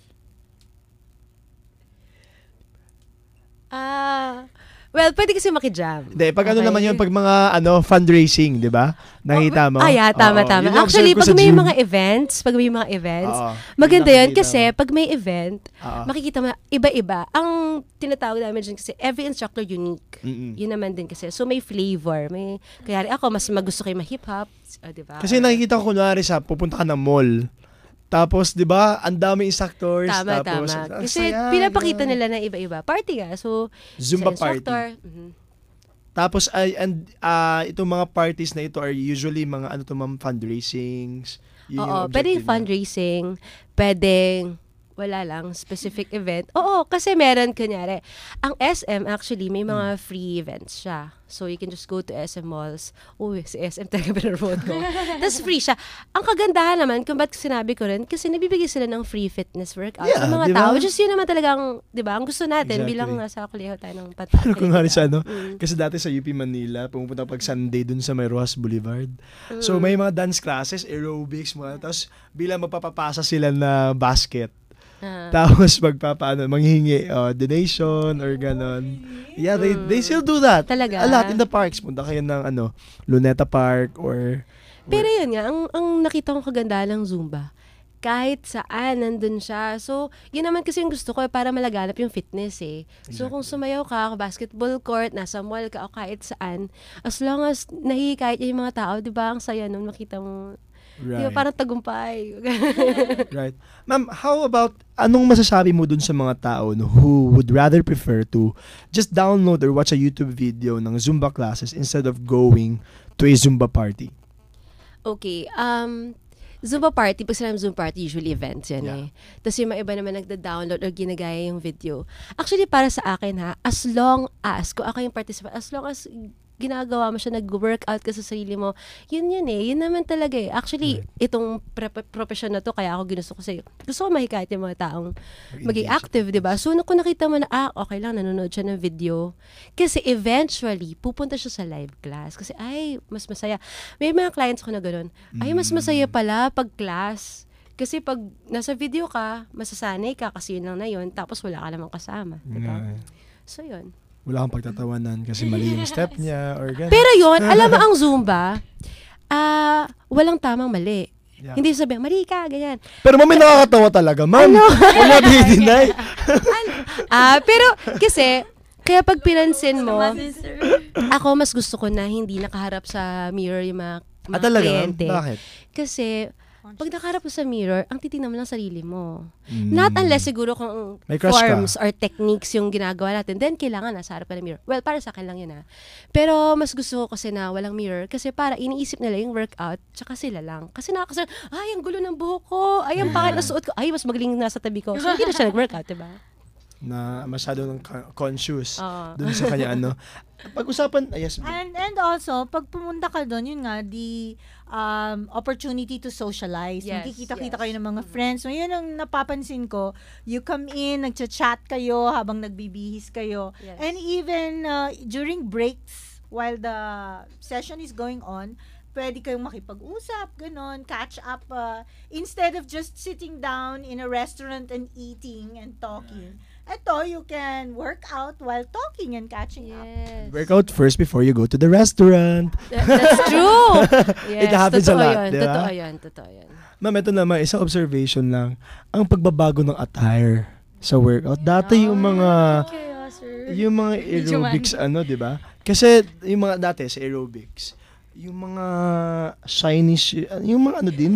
Ah, well, pwede kasi makijam. Hindi, pag ano Okay. naman yung pag mga ano fundraising, di ba? Nakita mo? Ah, yeah, tama, Oo, tama. yun yung Actually, observe ko pag sa may gym. mga events, pag may mga events, Oo, maganda yun yan nakikita kasi mo. pag may event, Oo. makikita mo, iba-iba. Ang tinatawag namin dyan kasi, every instructor unique. Mm-mm. Yun naman din kasi. So, may flavor. May, kaya ako, mas magusto kayo ma-hip-hop. Uh, di ba? Kasi nakikita ko kunwari sa pupunta ka ng mall. Tapos, di ba, ang dami instructors. Tama, tapos, tama. ang Kasi saya, pinapakita ganun. nila na iba-iba. Party nga. So, Zumba sa instructor, party. mhm. Tapos, ay, and ah, itong mga parties na ito are usually mga ano to, ma'am, fundraisings. Yun yung Oo, objective pwedeng na. fundraising, pwedeng wala lang, specific event. Oo, kasi meron, kunyari, ang S M actually, may mga free events siya. So, you can just go to S M malls. Uy, si S M talaga pinarod ko. Tapos free siya. Ang kagandahan naman, kung ba't sinabi ko rin, kasi nabibigay sila ng free fitness workout Yeah, sa mga di ba? tao. Which is yun naman talagang, di ba, ang gusto natin Exactly. bilang nasa kuliho tayo ng pata. Pero kung nga sa ano, Mm. kasi dati sa U P Manila, pumupunta pag Sunday dun sa may Rojas Boulevard. So may mga dance classes, aerobics, mga, tapos bilang magpapapasa sila na basket. Ah. Tapos magpapaano, manghihingi uh, donation or ganon. Yeah, they they still do that. Talaga? A lot in the parks. Punta kayo ng ano, Luneta Park or... Pero yun nga, ang, ang nakita kong kagandahan ng Zumba, kahit saan, nandun siya. So, yun naman kasi yung gusto ko, eh, para malaganap yung fitness eh. So, kung sumayaw ka, basketball court, nasa mall ka, o kahit saan, as long as nahihikayat yung mga tao, di ba, ang saya nun, makita mo, di ba, Right. parang tagumpay. Right. Ma'am, how about, anong masasabi mo dun sa mga tao no, who would rather prefer to just download or watch a YouTube video ng Zumba classes instead of going to a Zumba party? Okay, um, Zumba party, pag sinabi Zumba party, usually events yan eh. Tapos yung mga iba naman nagda-download or ginagaya yung video. Actually, para sa akin ha, as long as, kung ako yung participant, as long as ginagawa mo siya, nag-workout ka sa sarili mo, yun yun eh, yun naman talaga eh. Actually, itong pre- profession na to, kaya ako ginusto ko sa'yo. Gusto ko mahikayat yung mga taong maging active, di ba? So, kung nakita mo na, ah, okay lang, nanonood siya ng video. Kasi eventually, pupunta siya sa live class. Kasi, ay, mas masaya. May mga clients ko na gano'n, ay, mas masaya pala pag class. Kasi pag nasa video ka, masasanay ka kasi yun lang na yun, tapos wala ka namang kasama. Diba? Yeah. So, yun. Wala kang pagtatawanan kasi mali yung step niya or gano'n. Pero yun, alam mo ang Zumba, ah walang tamang mali. Yeah. Hindi sabihin, mali ka, ganyan. Pero mami, nakakatawa talaga. Ma'am, Ano? wala di-deny. Ah, pero kasi, kaya pag pinansin mo, ako mas gusto ko na hindi nakaharap sa mirror yung mga, mga Ah, talaga, ma'am? kliyente. Bakit? Kasi, pag nakaharap mo sa mirror, ang titingnan mo lang sarili mo. Mm. Not unless siguro kung May crush ka. forms or techniques yung ginagawa natin, then kailangan nasa harap ka ng mirror. Well, para sa akin lang yun ha. Pero mas gusto ko kasi na walang mirror kasi para iniisip nila yung workout, tsaka sila lang. Kasi nakakasal, ay, ang gulo ng buhok ko, ay, ang pangit na suot ko, ay, mas magaling nasa tabi ko. So, hindi na siya nag-workout, diba? Na masyado ng co- conscious Oo. dun sa kanya ano. Pag-usapan, ah, yes, ma'am. And and also, pag pumunta ka doon, yun nga, the um, opportunity to socialize. Yes, Nakikita-kita yes. kayo ng mga friends. So, yun ang napapansin ko. You come in, nagchat-chat kayo habang nagbibihis kayo. Yes. And even uh, during breaks, while the session is going on, pwede kayong makipag-usap, ganon, catch up. Uh, instead of just sitting down in a restaurant and eating and talking. Ito, you can work out while talking and catching up. Work out first before you go to the restaurant. That- that's true. It Yes, happens a totoo lot, yun, di ba? totoo yun, totoo yun. Ma'am, ito naman, isang observation lang. Ang pagbabago ng attire sa workout. Dati yung mga yung mga aerobics, ano, di ba? Kasi yung mga dati sa aerobics, yung mga shiny, shi- yung mga ano din.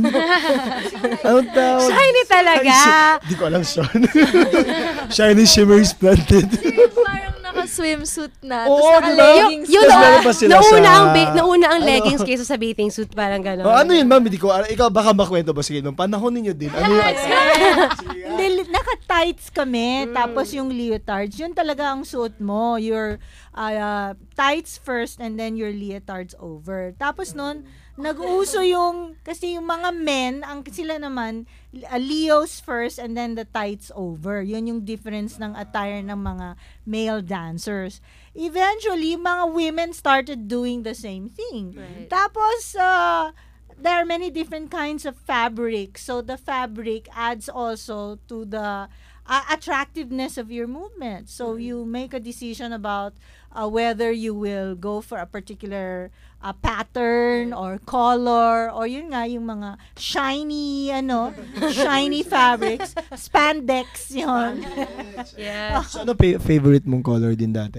Ano tawag? Shiny talaga. Hindi ko alam, son. Shiny, shimmery, splendid. Parang naka-swimsuit na. Oo, Tapos diba? naka-leggings. Yun, Tas na, meron pa sila nauna, sa- ang ba- nauna ang Ano? leggings kaysa sa bathing suit, parang gano'n. Oh, ano yun, ma'am? Hindi ko alam. Ikaw, baka makwento ba? Sige, nung panahon ninyo din. Ano yung Hindi, naka-tights kami, tapos yung leotards, yun talaga ang suot mo. Your uh, tights first and then your leotards over. Tapos nun, nag-uso yung, kasi yung mga men, ang sila naman, uh, leos first and then the tights over. Yun yung difference ng attire ng mga male dancers. Eventually, mga women started doing the same thing. Right. Tapos, uh, there are many different kinds of fabric. So the fabric adds also to the uh, attractiveness of your movement. So you make a decision about uh, whether you will go for a particular uh, pattern or color or yun nga yung mga shiny ano, shiny fabrics, spandex yun. Yeah. So, ano pa- favorite mong color din dati?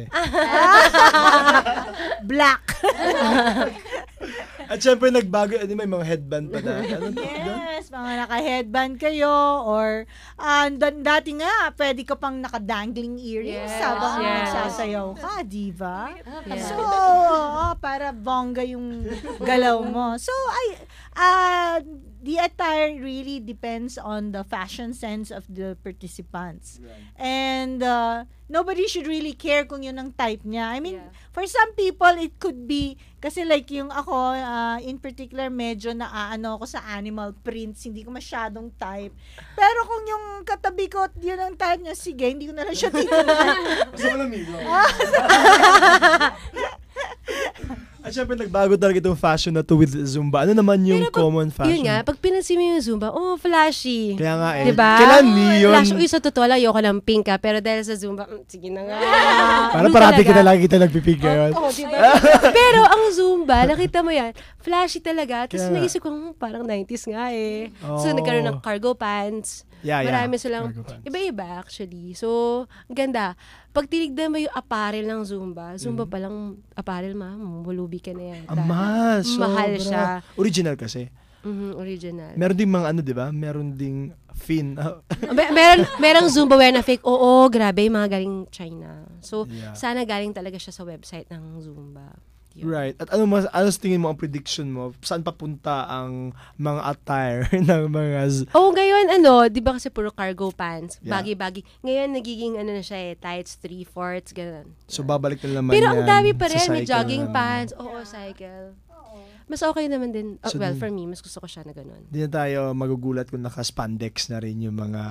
Black. At syempre, nagbago, ano, may mga headband pa dati. Ano to? Yes, mga naka-headband kayo or uh, d- dati nga, pwede ka pang naka-dangling earrings Yes, habang yes. nagsasayaw ka, di ba? Yeah. So, oo, para bongga yung galaw mo. So, I, uh, the attire really depends on the fashion sense of the participants. And uh, nobody should really care kung yun ang type niya. I mean, for some people, it could be, kasi like yung ako, uh, in particular, medyo naaano ako sa animal prints, hindi ko masyadong type. Pero kung yung katabi ko, yun ang type niya, sige, hindi ko na lang siya titignan. Gusto mo lamig? At syempre, nagbago talaga itong fashion na to with Zumba. Ano naman yung Pero pag- common fashion? Yun nga, pag pinansin mo yung Zumba, oh, flashy. Kaya nga eh. Diba? Kailan neon? Flash. Uy, sa totoo lang, ayoko ng pink ha. Pero dahil sa Zumba, mm, sige na nga. Parang Blue parati talaga. kita lagi kita nagpipig ngayon. Oo, diba? Pero ang Zumba, nakita mo yan, flashy talaga. Tapos Kaya nga. naisip ko, hmm, parang nineties nga eh. Oh. So, nagkaroon ng cargo pants. Yeah, yeah. Marami silang, Cargo pants. iba-iba actually. So, ang ganda. Pag tinignan mo yung apparel ng Zumba, Zumba Mm. palang apparel, ma'am, mulubi ka na yan. Ama, Mahal sobra. siya. Original kasi. Mhm, original. Meron ding mga ano, di ba? Meron ding fin. Mer- meron merong Zumba wear na fake. Oo, grabe, mga galing China. So, Yeah. sana galing talaga siya sa website ng Zumba. Right. At ano mas ano sa tingin mo ang prediction mo? Saan papunta ang mga attire ng mga z- Oh, ngayon ano, 'di ba kasi puro cargo pants, Yeah. baggy-baggy. Ngayon nagiging ano na siya eh, tights three-fourths ganun. So babalik na naman Pero yan ang dami pa sa rin, may cycle jogging ng- pants. Oo, cycle. Mas okay naman din. Oh, So, well, di- for me, mas gusto ko siya na ganun. Hindi na tayo magugulat kung naka-spandex na rin yung mga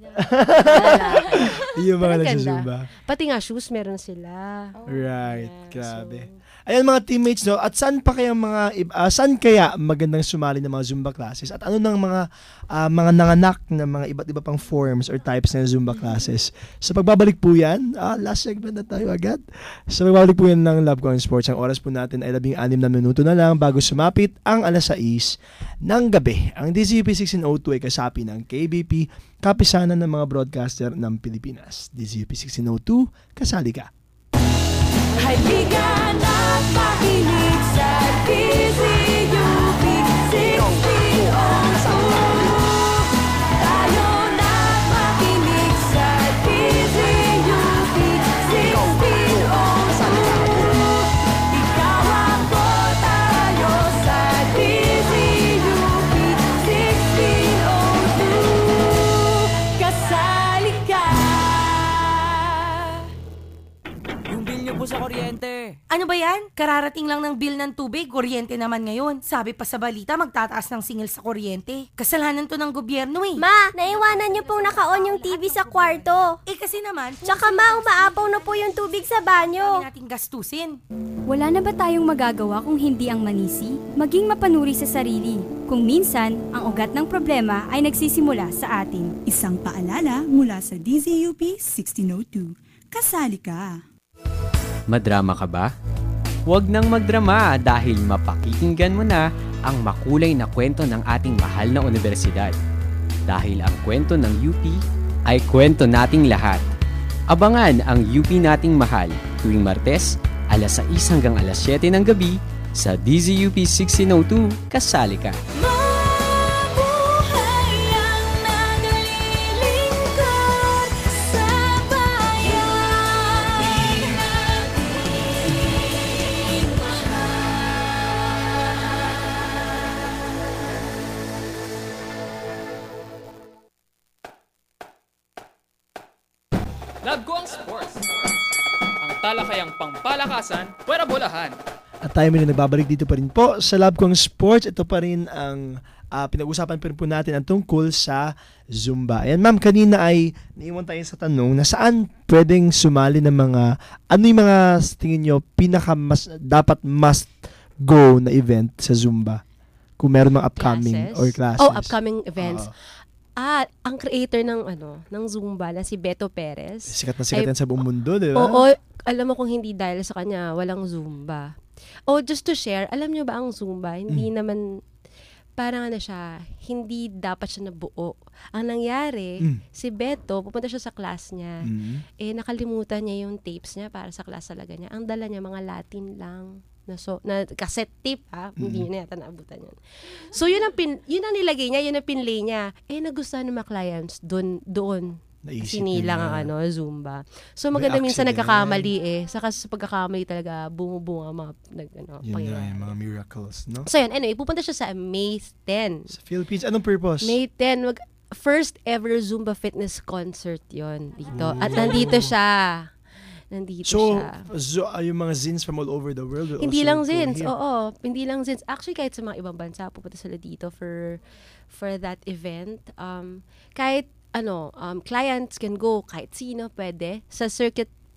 yung mga Pero ang nagsusumba. ganda. Pati nga shoes meron sila. Right, grabe. Ayan mga teammates, no, at saan pa kaya mga ib- ah, saan kaya magandang sumali ng mga Zumba classes? At ano nang mga ah, mga nanganak na mga iba't iba pang forms or types ng Zumba classes? Sa pagbabalik po yan, ah, last segment na tayo agad. Sa pagbabalik po yan ng Love Con Sports, ang oras po natin ay labing anim na minuto na lang bago sumapit ang alas sais ng gabi. Ang D Z U P sixteen oh two ay kasapi ng K B P, kapisanan ng mga broadcaster ng Pilipinas. D Z U P sixteen oh two, kasali ka. Halika na't makinig sa D Z U P sixteen oh two. Tayo na't makinig sa D Z U P sixteen oh two. Ikaw ang tayo sa D Z U P sixteen oh two. Kasali ka. Yung bill niyo po sa kuryente. Ano ba yan? Kararating lang ng bill ng tubig, kuryente naman ngayon. Sabi pa sa balita, magtataas ng singil sa kuryente. Kasalanan to ng gobyerno eh. Ma, naiwanan niyo pong naka-on yung T V sa kwarto. Eh kasi naman, Tsaka ma, umaapaw na po yung tubig sa banyo. Hindi natin gastusin. Wala na ba tayong magagawa kung hindi ang manisi? Maging mapanuri sa sarili. Kung minsan, ang ugat ng problema ay nagsisimula sa atin. Isang paalala mula sa D Z U P sixteen oh two. Kasali ka. Madrama ka ba? Huwag nang magdrama dahil mapakikinggan mo na ang makulay na kwento ng ating mahal na universidad. Dahil ang kwento ng U P ay kwento nating lahat. Abangan ang U P nating mahal tuwing Martes, alas sais hanggang alas siyete ng gabi sa D Z U P sixteen oh two, kasali ka. Love ko ang sports. Ang talakayang pangpalakasan, pwera bolahan. At tayo may nagbabalik dito pa rin po sa Love Kong Sports. Ito pa rin ang ah, pinag-usapan pa rin po natin ang tungkol sa Zumba. Ayan ma'am, kanina ay naiwan tayo sa tanong na saan pwedeng sumali ng mga, ano yung mga tingin nyo pinaka mas, dapat must go na event sa Zumba? Kung meron mga upcoming Classes? or classes. Oh, upcoming events. Oo. Ah, ang creator ng ano, ng Zumba na si Beto Perez. Sikat na sikat ay- yan sa buong mundo, di ba? Oo, alam mo kung hindi dahil sa kanya, walang Zumba. Oh, just to share, alam nyo ba ang Zumba, hindi Mm. naman, parang ano siya, hindi dapat siya nabuo. Ang nangyari, Mm. si Beto, pupunta siya sa class niya, Mm. eh nakalimutan niya yung tapes niya para sa class talaga niya. Ang dala niya, mga Latin lang. Na, so, na cassette tape ha, hindi Mm. niya yata naabutan yun. So yun ang, pin, yun ang nilagay niya, yun ang pinlay niya. Eh nagustuhan ng mga clients doon, doon. Naisip Sinilang nila. ang ano, Zumba. So May maganda minsan accident. nagkakamali eh. Saka sa pagkakamali talaga, bumubunga mga nag, ano, Yun nga, pangyayari. yung mga miracles, no? So yun, anyway, pupunta siya sa May tenth. Sa Philippines, anong purpose? May tenth, wag, first ever Zumba fitness concert yon dito. At nandito siya. Nandito So, siya. zo, ah, yung mga zins from all over the world will Hindi also lang go zins, here. oo. Hindi lang zins. Actually, kahit sa mga ibang bansa, pupunta sila dito for for that event. Um, kahit, ano, um, clients can go, kahit sino, pwede. Sa circuit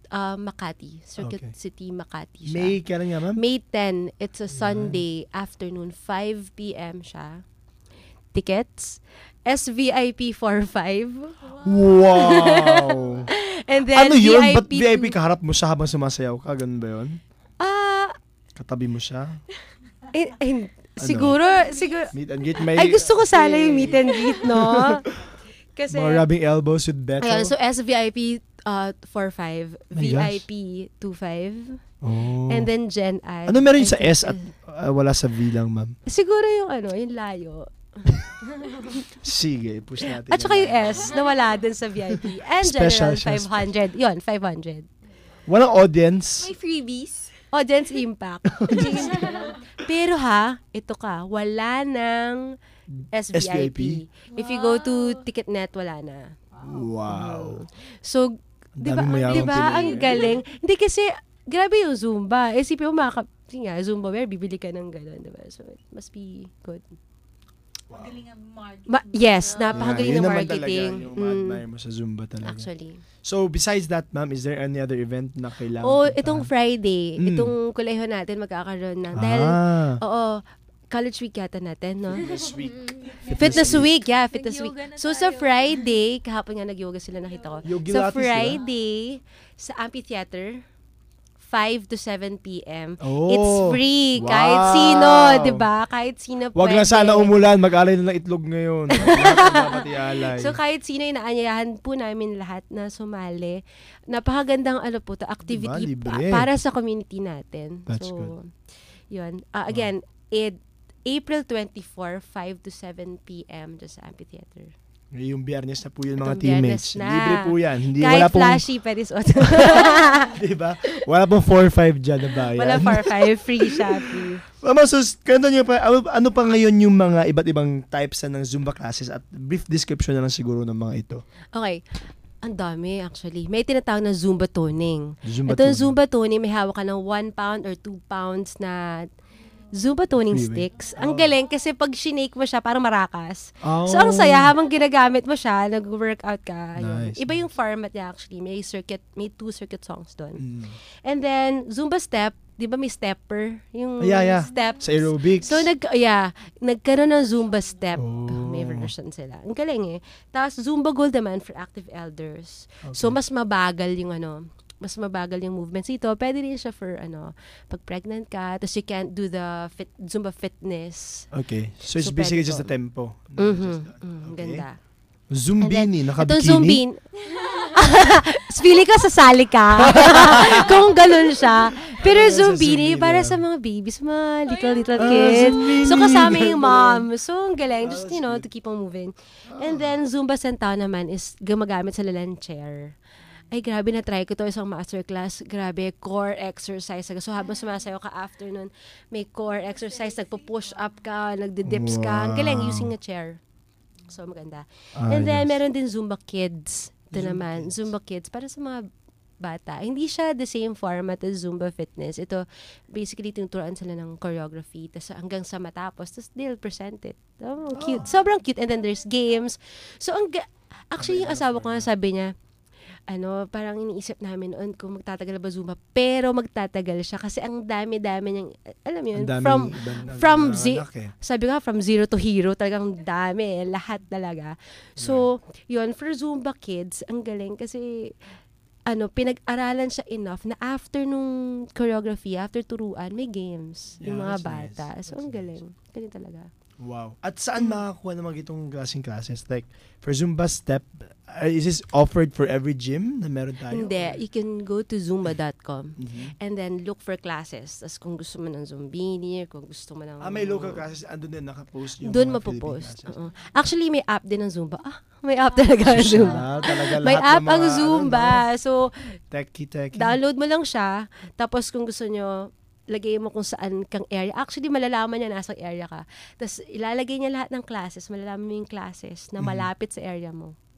uh, Makati. Circuit Okay. City, Makati siya. May, kailan nga, ma'am? May tenth. It's a Sunday afternoon. five p.m. siya. Tickets. S V I P four five. Wow! And then, ano yun? Ba't V V I I P P kaharap mo siya habang sumasayaw ka? Ganun ba yun? Ah, Katabi mo siya? eh, eh, siguro, siguro. Meet and greet. May, Ay, gusto ko sana yung meet and greet, no? Kasi, mga rubbing elbows with Beto. ayun, so S V I P uh, four five, My V I P two five, Oh. and then Gen Ad. Ano meron and sa S then- at uh, wala sa V lang, ma'am? Siguro yung ano, yung layo. Sige, push natin. At saka yan. yung S, na wala dun sa V I P. And Special General siya, five hundred. Yun, five hundred. Walang audience. May freebies. Audience impact. Pero ha, ito ka, wala ng S V I P. If you go to Ticketnet, wala na. Wow. So, di ba, daming mayamang di ba, Pinoy. ang galing. Hindi kasi, grabe yung Zumba. Eh, isipin mo, makaka, nga, Zumba wear, bibili ka ng gano'n, di ba? So, it must be good. Magaling ang marketing. Ma- yes, napakagaling Yeah, yun ng naman marketing. talaga yung Mm. ma-admire mo sa Zumba talaga. Actually. So, besides that, ma'am, is there any other event na kailangan Oh, puntahan? itong Friday, Mm. itong kuleho natin magkakaroon ng, dahil, Ah. oo, college week yata natin, no? Fitness week. Fitness week, yeah, fitness week. So, sa Friday, kahapon nga nag-yoga sila, nakita ko. Yogi Sa Lattes, Friday, sa amphitheater, five to seven p.m. Oh, It's free. Kahit wow. sino, di ba? Kahit sino Wag pwede. lang sana umulan, mag-alay na ng itlog ngayon. Lahat dapat ialay. So kahit sino, inaanyayahan po namin lahat na sumali. Napakagandang ano po, to, activity Diba, pa- libre. para sa community natin. That's so, good. yun. Uh, again, it, April twenty-fourth, five to seven p.m. just sa amphitheater. Ngayong biyernes na po yun mga Itong Biyernes teammates. na. Libre po yan. Hindi, Kahit wala pong, flashy, pwede suot. diba? Wala pong four five dyan na bayan. Wala four five, free siya, free. Mama, so, kwento niyo pa, ano, ano pa ngayon yung mga iba't ibang types na ng Zumba classes at brief description na lang siguro ng mga ito. Okay. Ang dami actually. May tinatawag na Zumba toning. Zumba Ito toning. Zumba toning, may hawak ka ng one pound or two pounds na Zumba toning Freeway. sticks. Ang galing kasi pag shinake mo siya, parang marakas. Oh. So, ang saya habang ginagamit mo siya, nag-workout ka. Ayun. Nice. Iba yung format niya actually. May circuit, may two circuit songs doon. Mm. And then, Zumba step, di ba may stepper? Yung Yeah, yeah. steps. Sa aerobics. So, nag, yeah, nagkaroon ng Zumba step. Oh. May version sila. Ang galing eh. Tapos, Zumba Gold naman for active elders. So, mas mabagal yung ano, mas mabagal yung movements ito. Pwede rin siya for ano, pag pregnant ka, tapos you can't do the fit, Zumba fitness. Okay. So, it's So, basically pwede just to. the tempo. Mhm. Mm, Ganda. Zumbini, Itong nakabikini. Zumbin. Feeling ka sasali ka. Kung ganun siya. Pero Sa Zumbini, Zumbini, para ah. sa mga babies, mga little, little Ah, kids. Zumbini, So, kasama ganun yung pala. mom. So, ang galing. Just, you know, to keep on moving. And then, Zumba Centao naman is gumagamit sa lalan chair. Ay, grabe, na-try ko to isang masterclass. Grabe, core exercise. So, habang sumasayo ka after nun, may core exercise. Nagpo-push up ka, nagdi-dips ka. Ang galing, Wow. using a chair. So, maganda. Ah, And then, yes. meron din Zumba Kids. Ito Zumba naman, Kids. Zumba Kids. Para sa mga bata. Hindi siya the same format as Zumba Fitness. Ito, basically, tinuturuan sila ng choreography. Tas hanggang sa matapos, tas they'll present it. Oh, cute. Sobrang cute. And then, there's games. So, ang ga- actually, yung asawa ko nga sabi niya, ano, parang iniisip namin noon kung magtatagal ba Zumba, pero magtatagal siya kasi ang dami-dami niyang, alam mo yun, Ang daming from, ibang- from, mga ze- anak eh. sabi ko nga, from zero to hero, talagang dami, eh, lahat talaga. So, yun, for Zumba Kids, ang galing kasi, ano, pinag-aralan siya enough na after nung choreography, after turuan, may games, yung Yeah, mga that's bata. nice. So, ang galing. Galing talaga. Wow. At saan makakuha ng mga itong klaseng classes? Like, for Zumba Step, uh, is this offered for every gym na meron tayo? Hindi. You can go to zumba dot com Mhm. and then look for classes. Tapos kung gusto mo ng Zumbini, kung gusto mo ng... Ah, may local classes, andun din nakapost yung Doon mga Philippine mapopost. classes. Oo. Actually, may app din ng Zumba. Ah, may app talaga ng Zumba. Ah, talaga May lahat app ng ang mga, Zumba. ano, So, Techie, techie. download mo lang siya. Tapos kung gusto nyo, lagay mo kung saan kang area. Actually, malalaman niya nasa area ka. Tapos ilalagay niya lahat ng classes. Malalaman mo yung classes na Mhm. malapit sa area mo.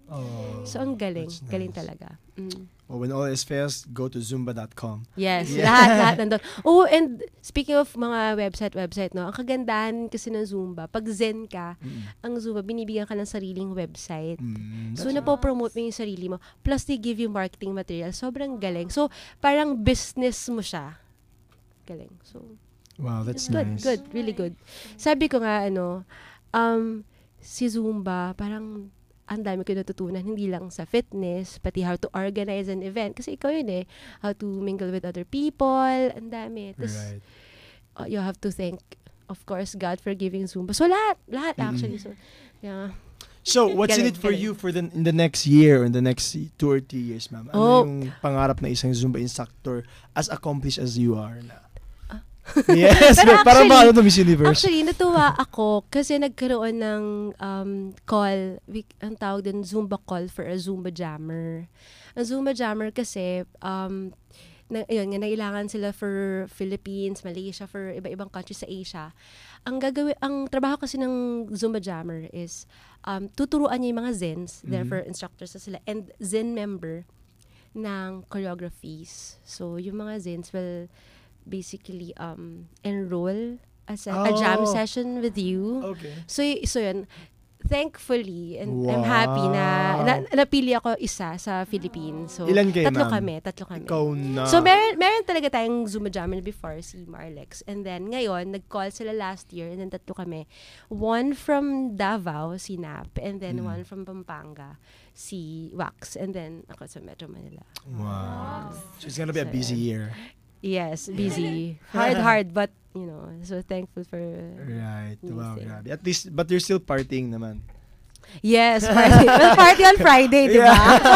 Oh, So, ang galing. that's Galing nice. talaga. Mm. Well, when all is fails, go to zumba dot com. Yes, Yeah. lahat, lahat nandun. Oh, and speaking of mga website, website, no, ang kagandahan kasi ng Zumba, pag Zen ka, ang Zumba, binibigyan ka ng sariling website. So, that's napopromote mo yung sarili mo. Plus, they give you marketing material. Sobrang galing. So, parang business mo siya. Galing. So, Wow, that's good, nice. good, really good. Sabi ko nga, ano, um, si Zumba, parang ang dami ko natutunan, hindi lang sa fitness, pati how to organize an event. Kasi ikaw yun eh, how to mingle with other people, ang dami. Tapos, Right. uh, you have to thank, of course, God for giving Zumba. So, lahat, lahat Mm. actually. So, yeah. So, what's in Galing, it for galing. you for the in the next year or in the next two or three years, ma'am? Ano Oh. yung pangarap na isang Zumba instructor as accomplished as you are na? Yes, Pero para actually- maano to Miss Universe. Actually, natuwa ako kasi nagkaroon ng um, call, we, ang tawag din, Zumba call for a Zumba Jammer. Ang Zumba Jammer kasi, um, na, yun, nga, nailangan sila for Philippines, Malaysia, for iba-ibang countries sa Asia. Ang gagawin, ang trabaho kasi ng Zumba Jammer is, um, tuturuan niya yung mga Zens, Mhm. therefore instructors na sila, and Zen member ng choreographies. So, yung mga Zens will basically um enroll as a, a jam Oh. session with you. Okay. So, y- so yun, thankfully, and I'm happy na, na napili ako isa sa Philippines. So, Ilan kayo, tatlo ma'am? kami, tatlo kami. Ikaw na. So, meron, meron talaga tayong Zumba Jammer before, si Marlex. And then, ngayon, nag-call sila last year, and then tatlo kami. One from Davao, si Nap, and then Mm. one from Pampanga, si Wax, and then ako sa Metro Manila. Wow. So, it's gonna be a So, busy year. Yes, busy. Hard, hard, but, you know, so thankful for... Right. Wow, anything. grabe. At least, but you're still partying naman. Yes, party. Well, party on Friday, di ba?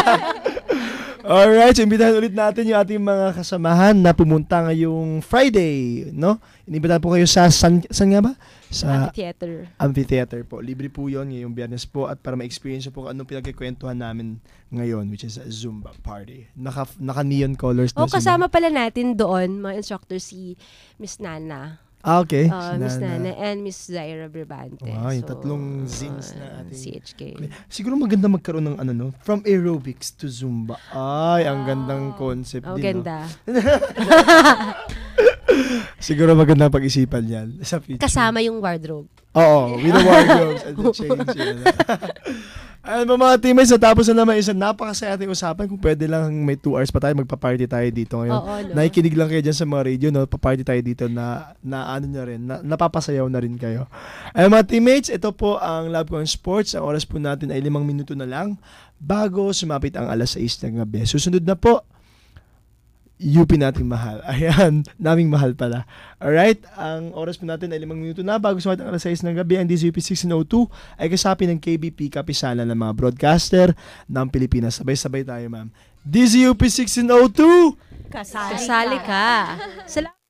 Alright, so imbitahan ulit natin yung ating mga kasamahan na pumunta ngayong Friday, no? Inibitahan po kayo sa, san, san nga ba? Sa Amphitheater. Amphitheater po. Libre po yun ngayong Biyernes po at para ma-experience po kung anong pinagkikwentuhan namin ngayon, which is a Zumba party. Naka, naka-neon colors na O, kasama pala natin doon, mga instructor, si Miss Nana. Ah, okay. Uh, Si Miss Nana. Nana and Miss Zaira Brabante. Wow, yung So, tatlong zins na uh, ating... C H K. Siguro maganda magkaroon ng ano, no? From aerobics to Zumba. Ay, ang gandang concept Oh, din, ganda. no? Siguro magandang pag-isipan yan sa future. Kasama yung wardrobe. Oo, with the wardrobes and the chains. Yun. Ayan ba mga teammates, natapos na naman isang napakasaya ating usapan. Kung pwede lang may two hours pa tayo, magpa-party tayo dito ngayon. Oo, no? Nakikinig lang kayo dyan sa mga radio, no? Pa-party tayo dito na, na ano na rin, na, napapasayaw na rin kayo. Ayan mga teammates, ito po ang Love Con Sports. Ang oras po natin ay limang minuto na lang bago sumapit ang alas sais ng gabi. Susunod na po, U P nating mahal. Ayan, naming mahal pala. Alright, ang oras po natin ay limang minuto na bago sumapit ang alas sais ng gabi. Ang D Z U P sixteen oh two ay kasapi ng K B P kapisanan ng mga broadcaster ng Pilipinas. Sabay-sabay tayo, ma'am. D Z U P sixteen oh two! Kasali, Kasali ka. Salamat.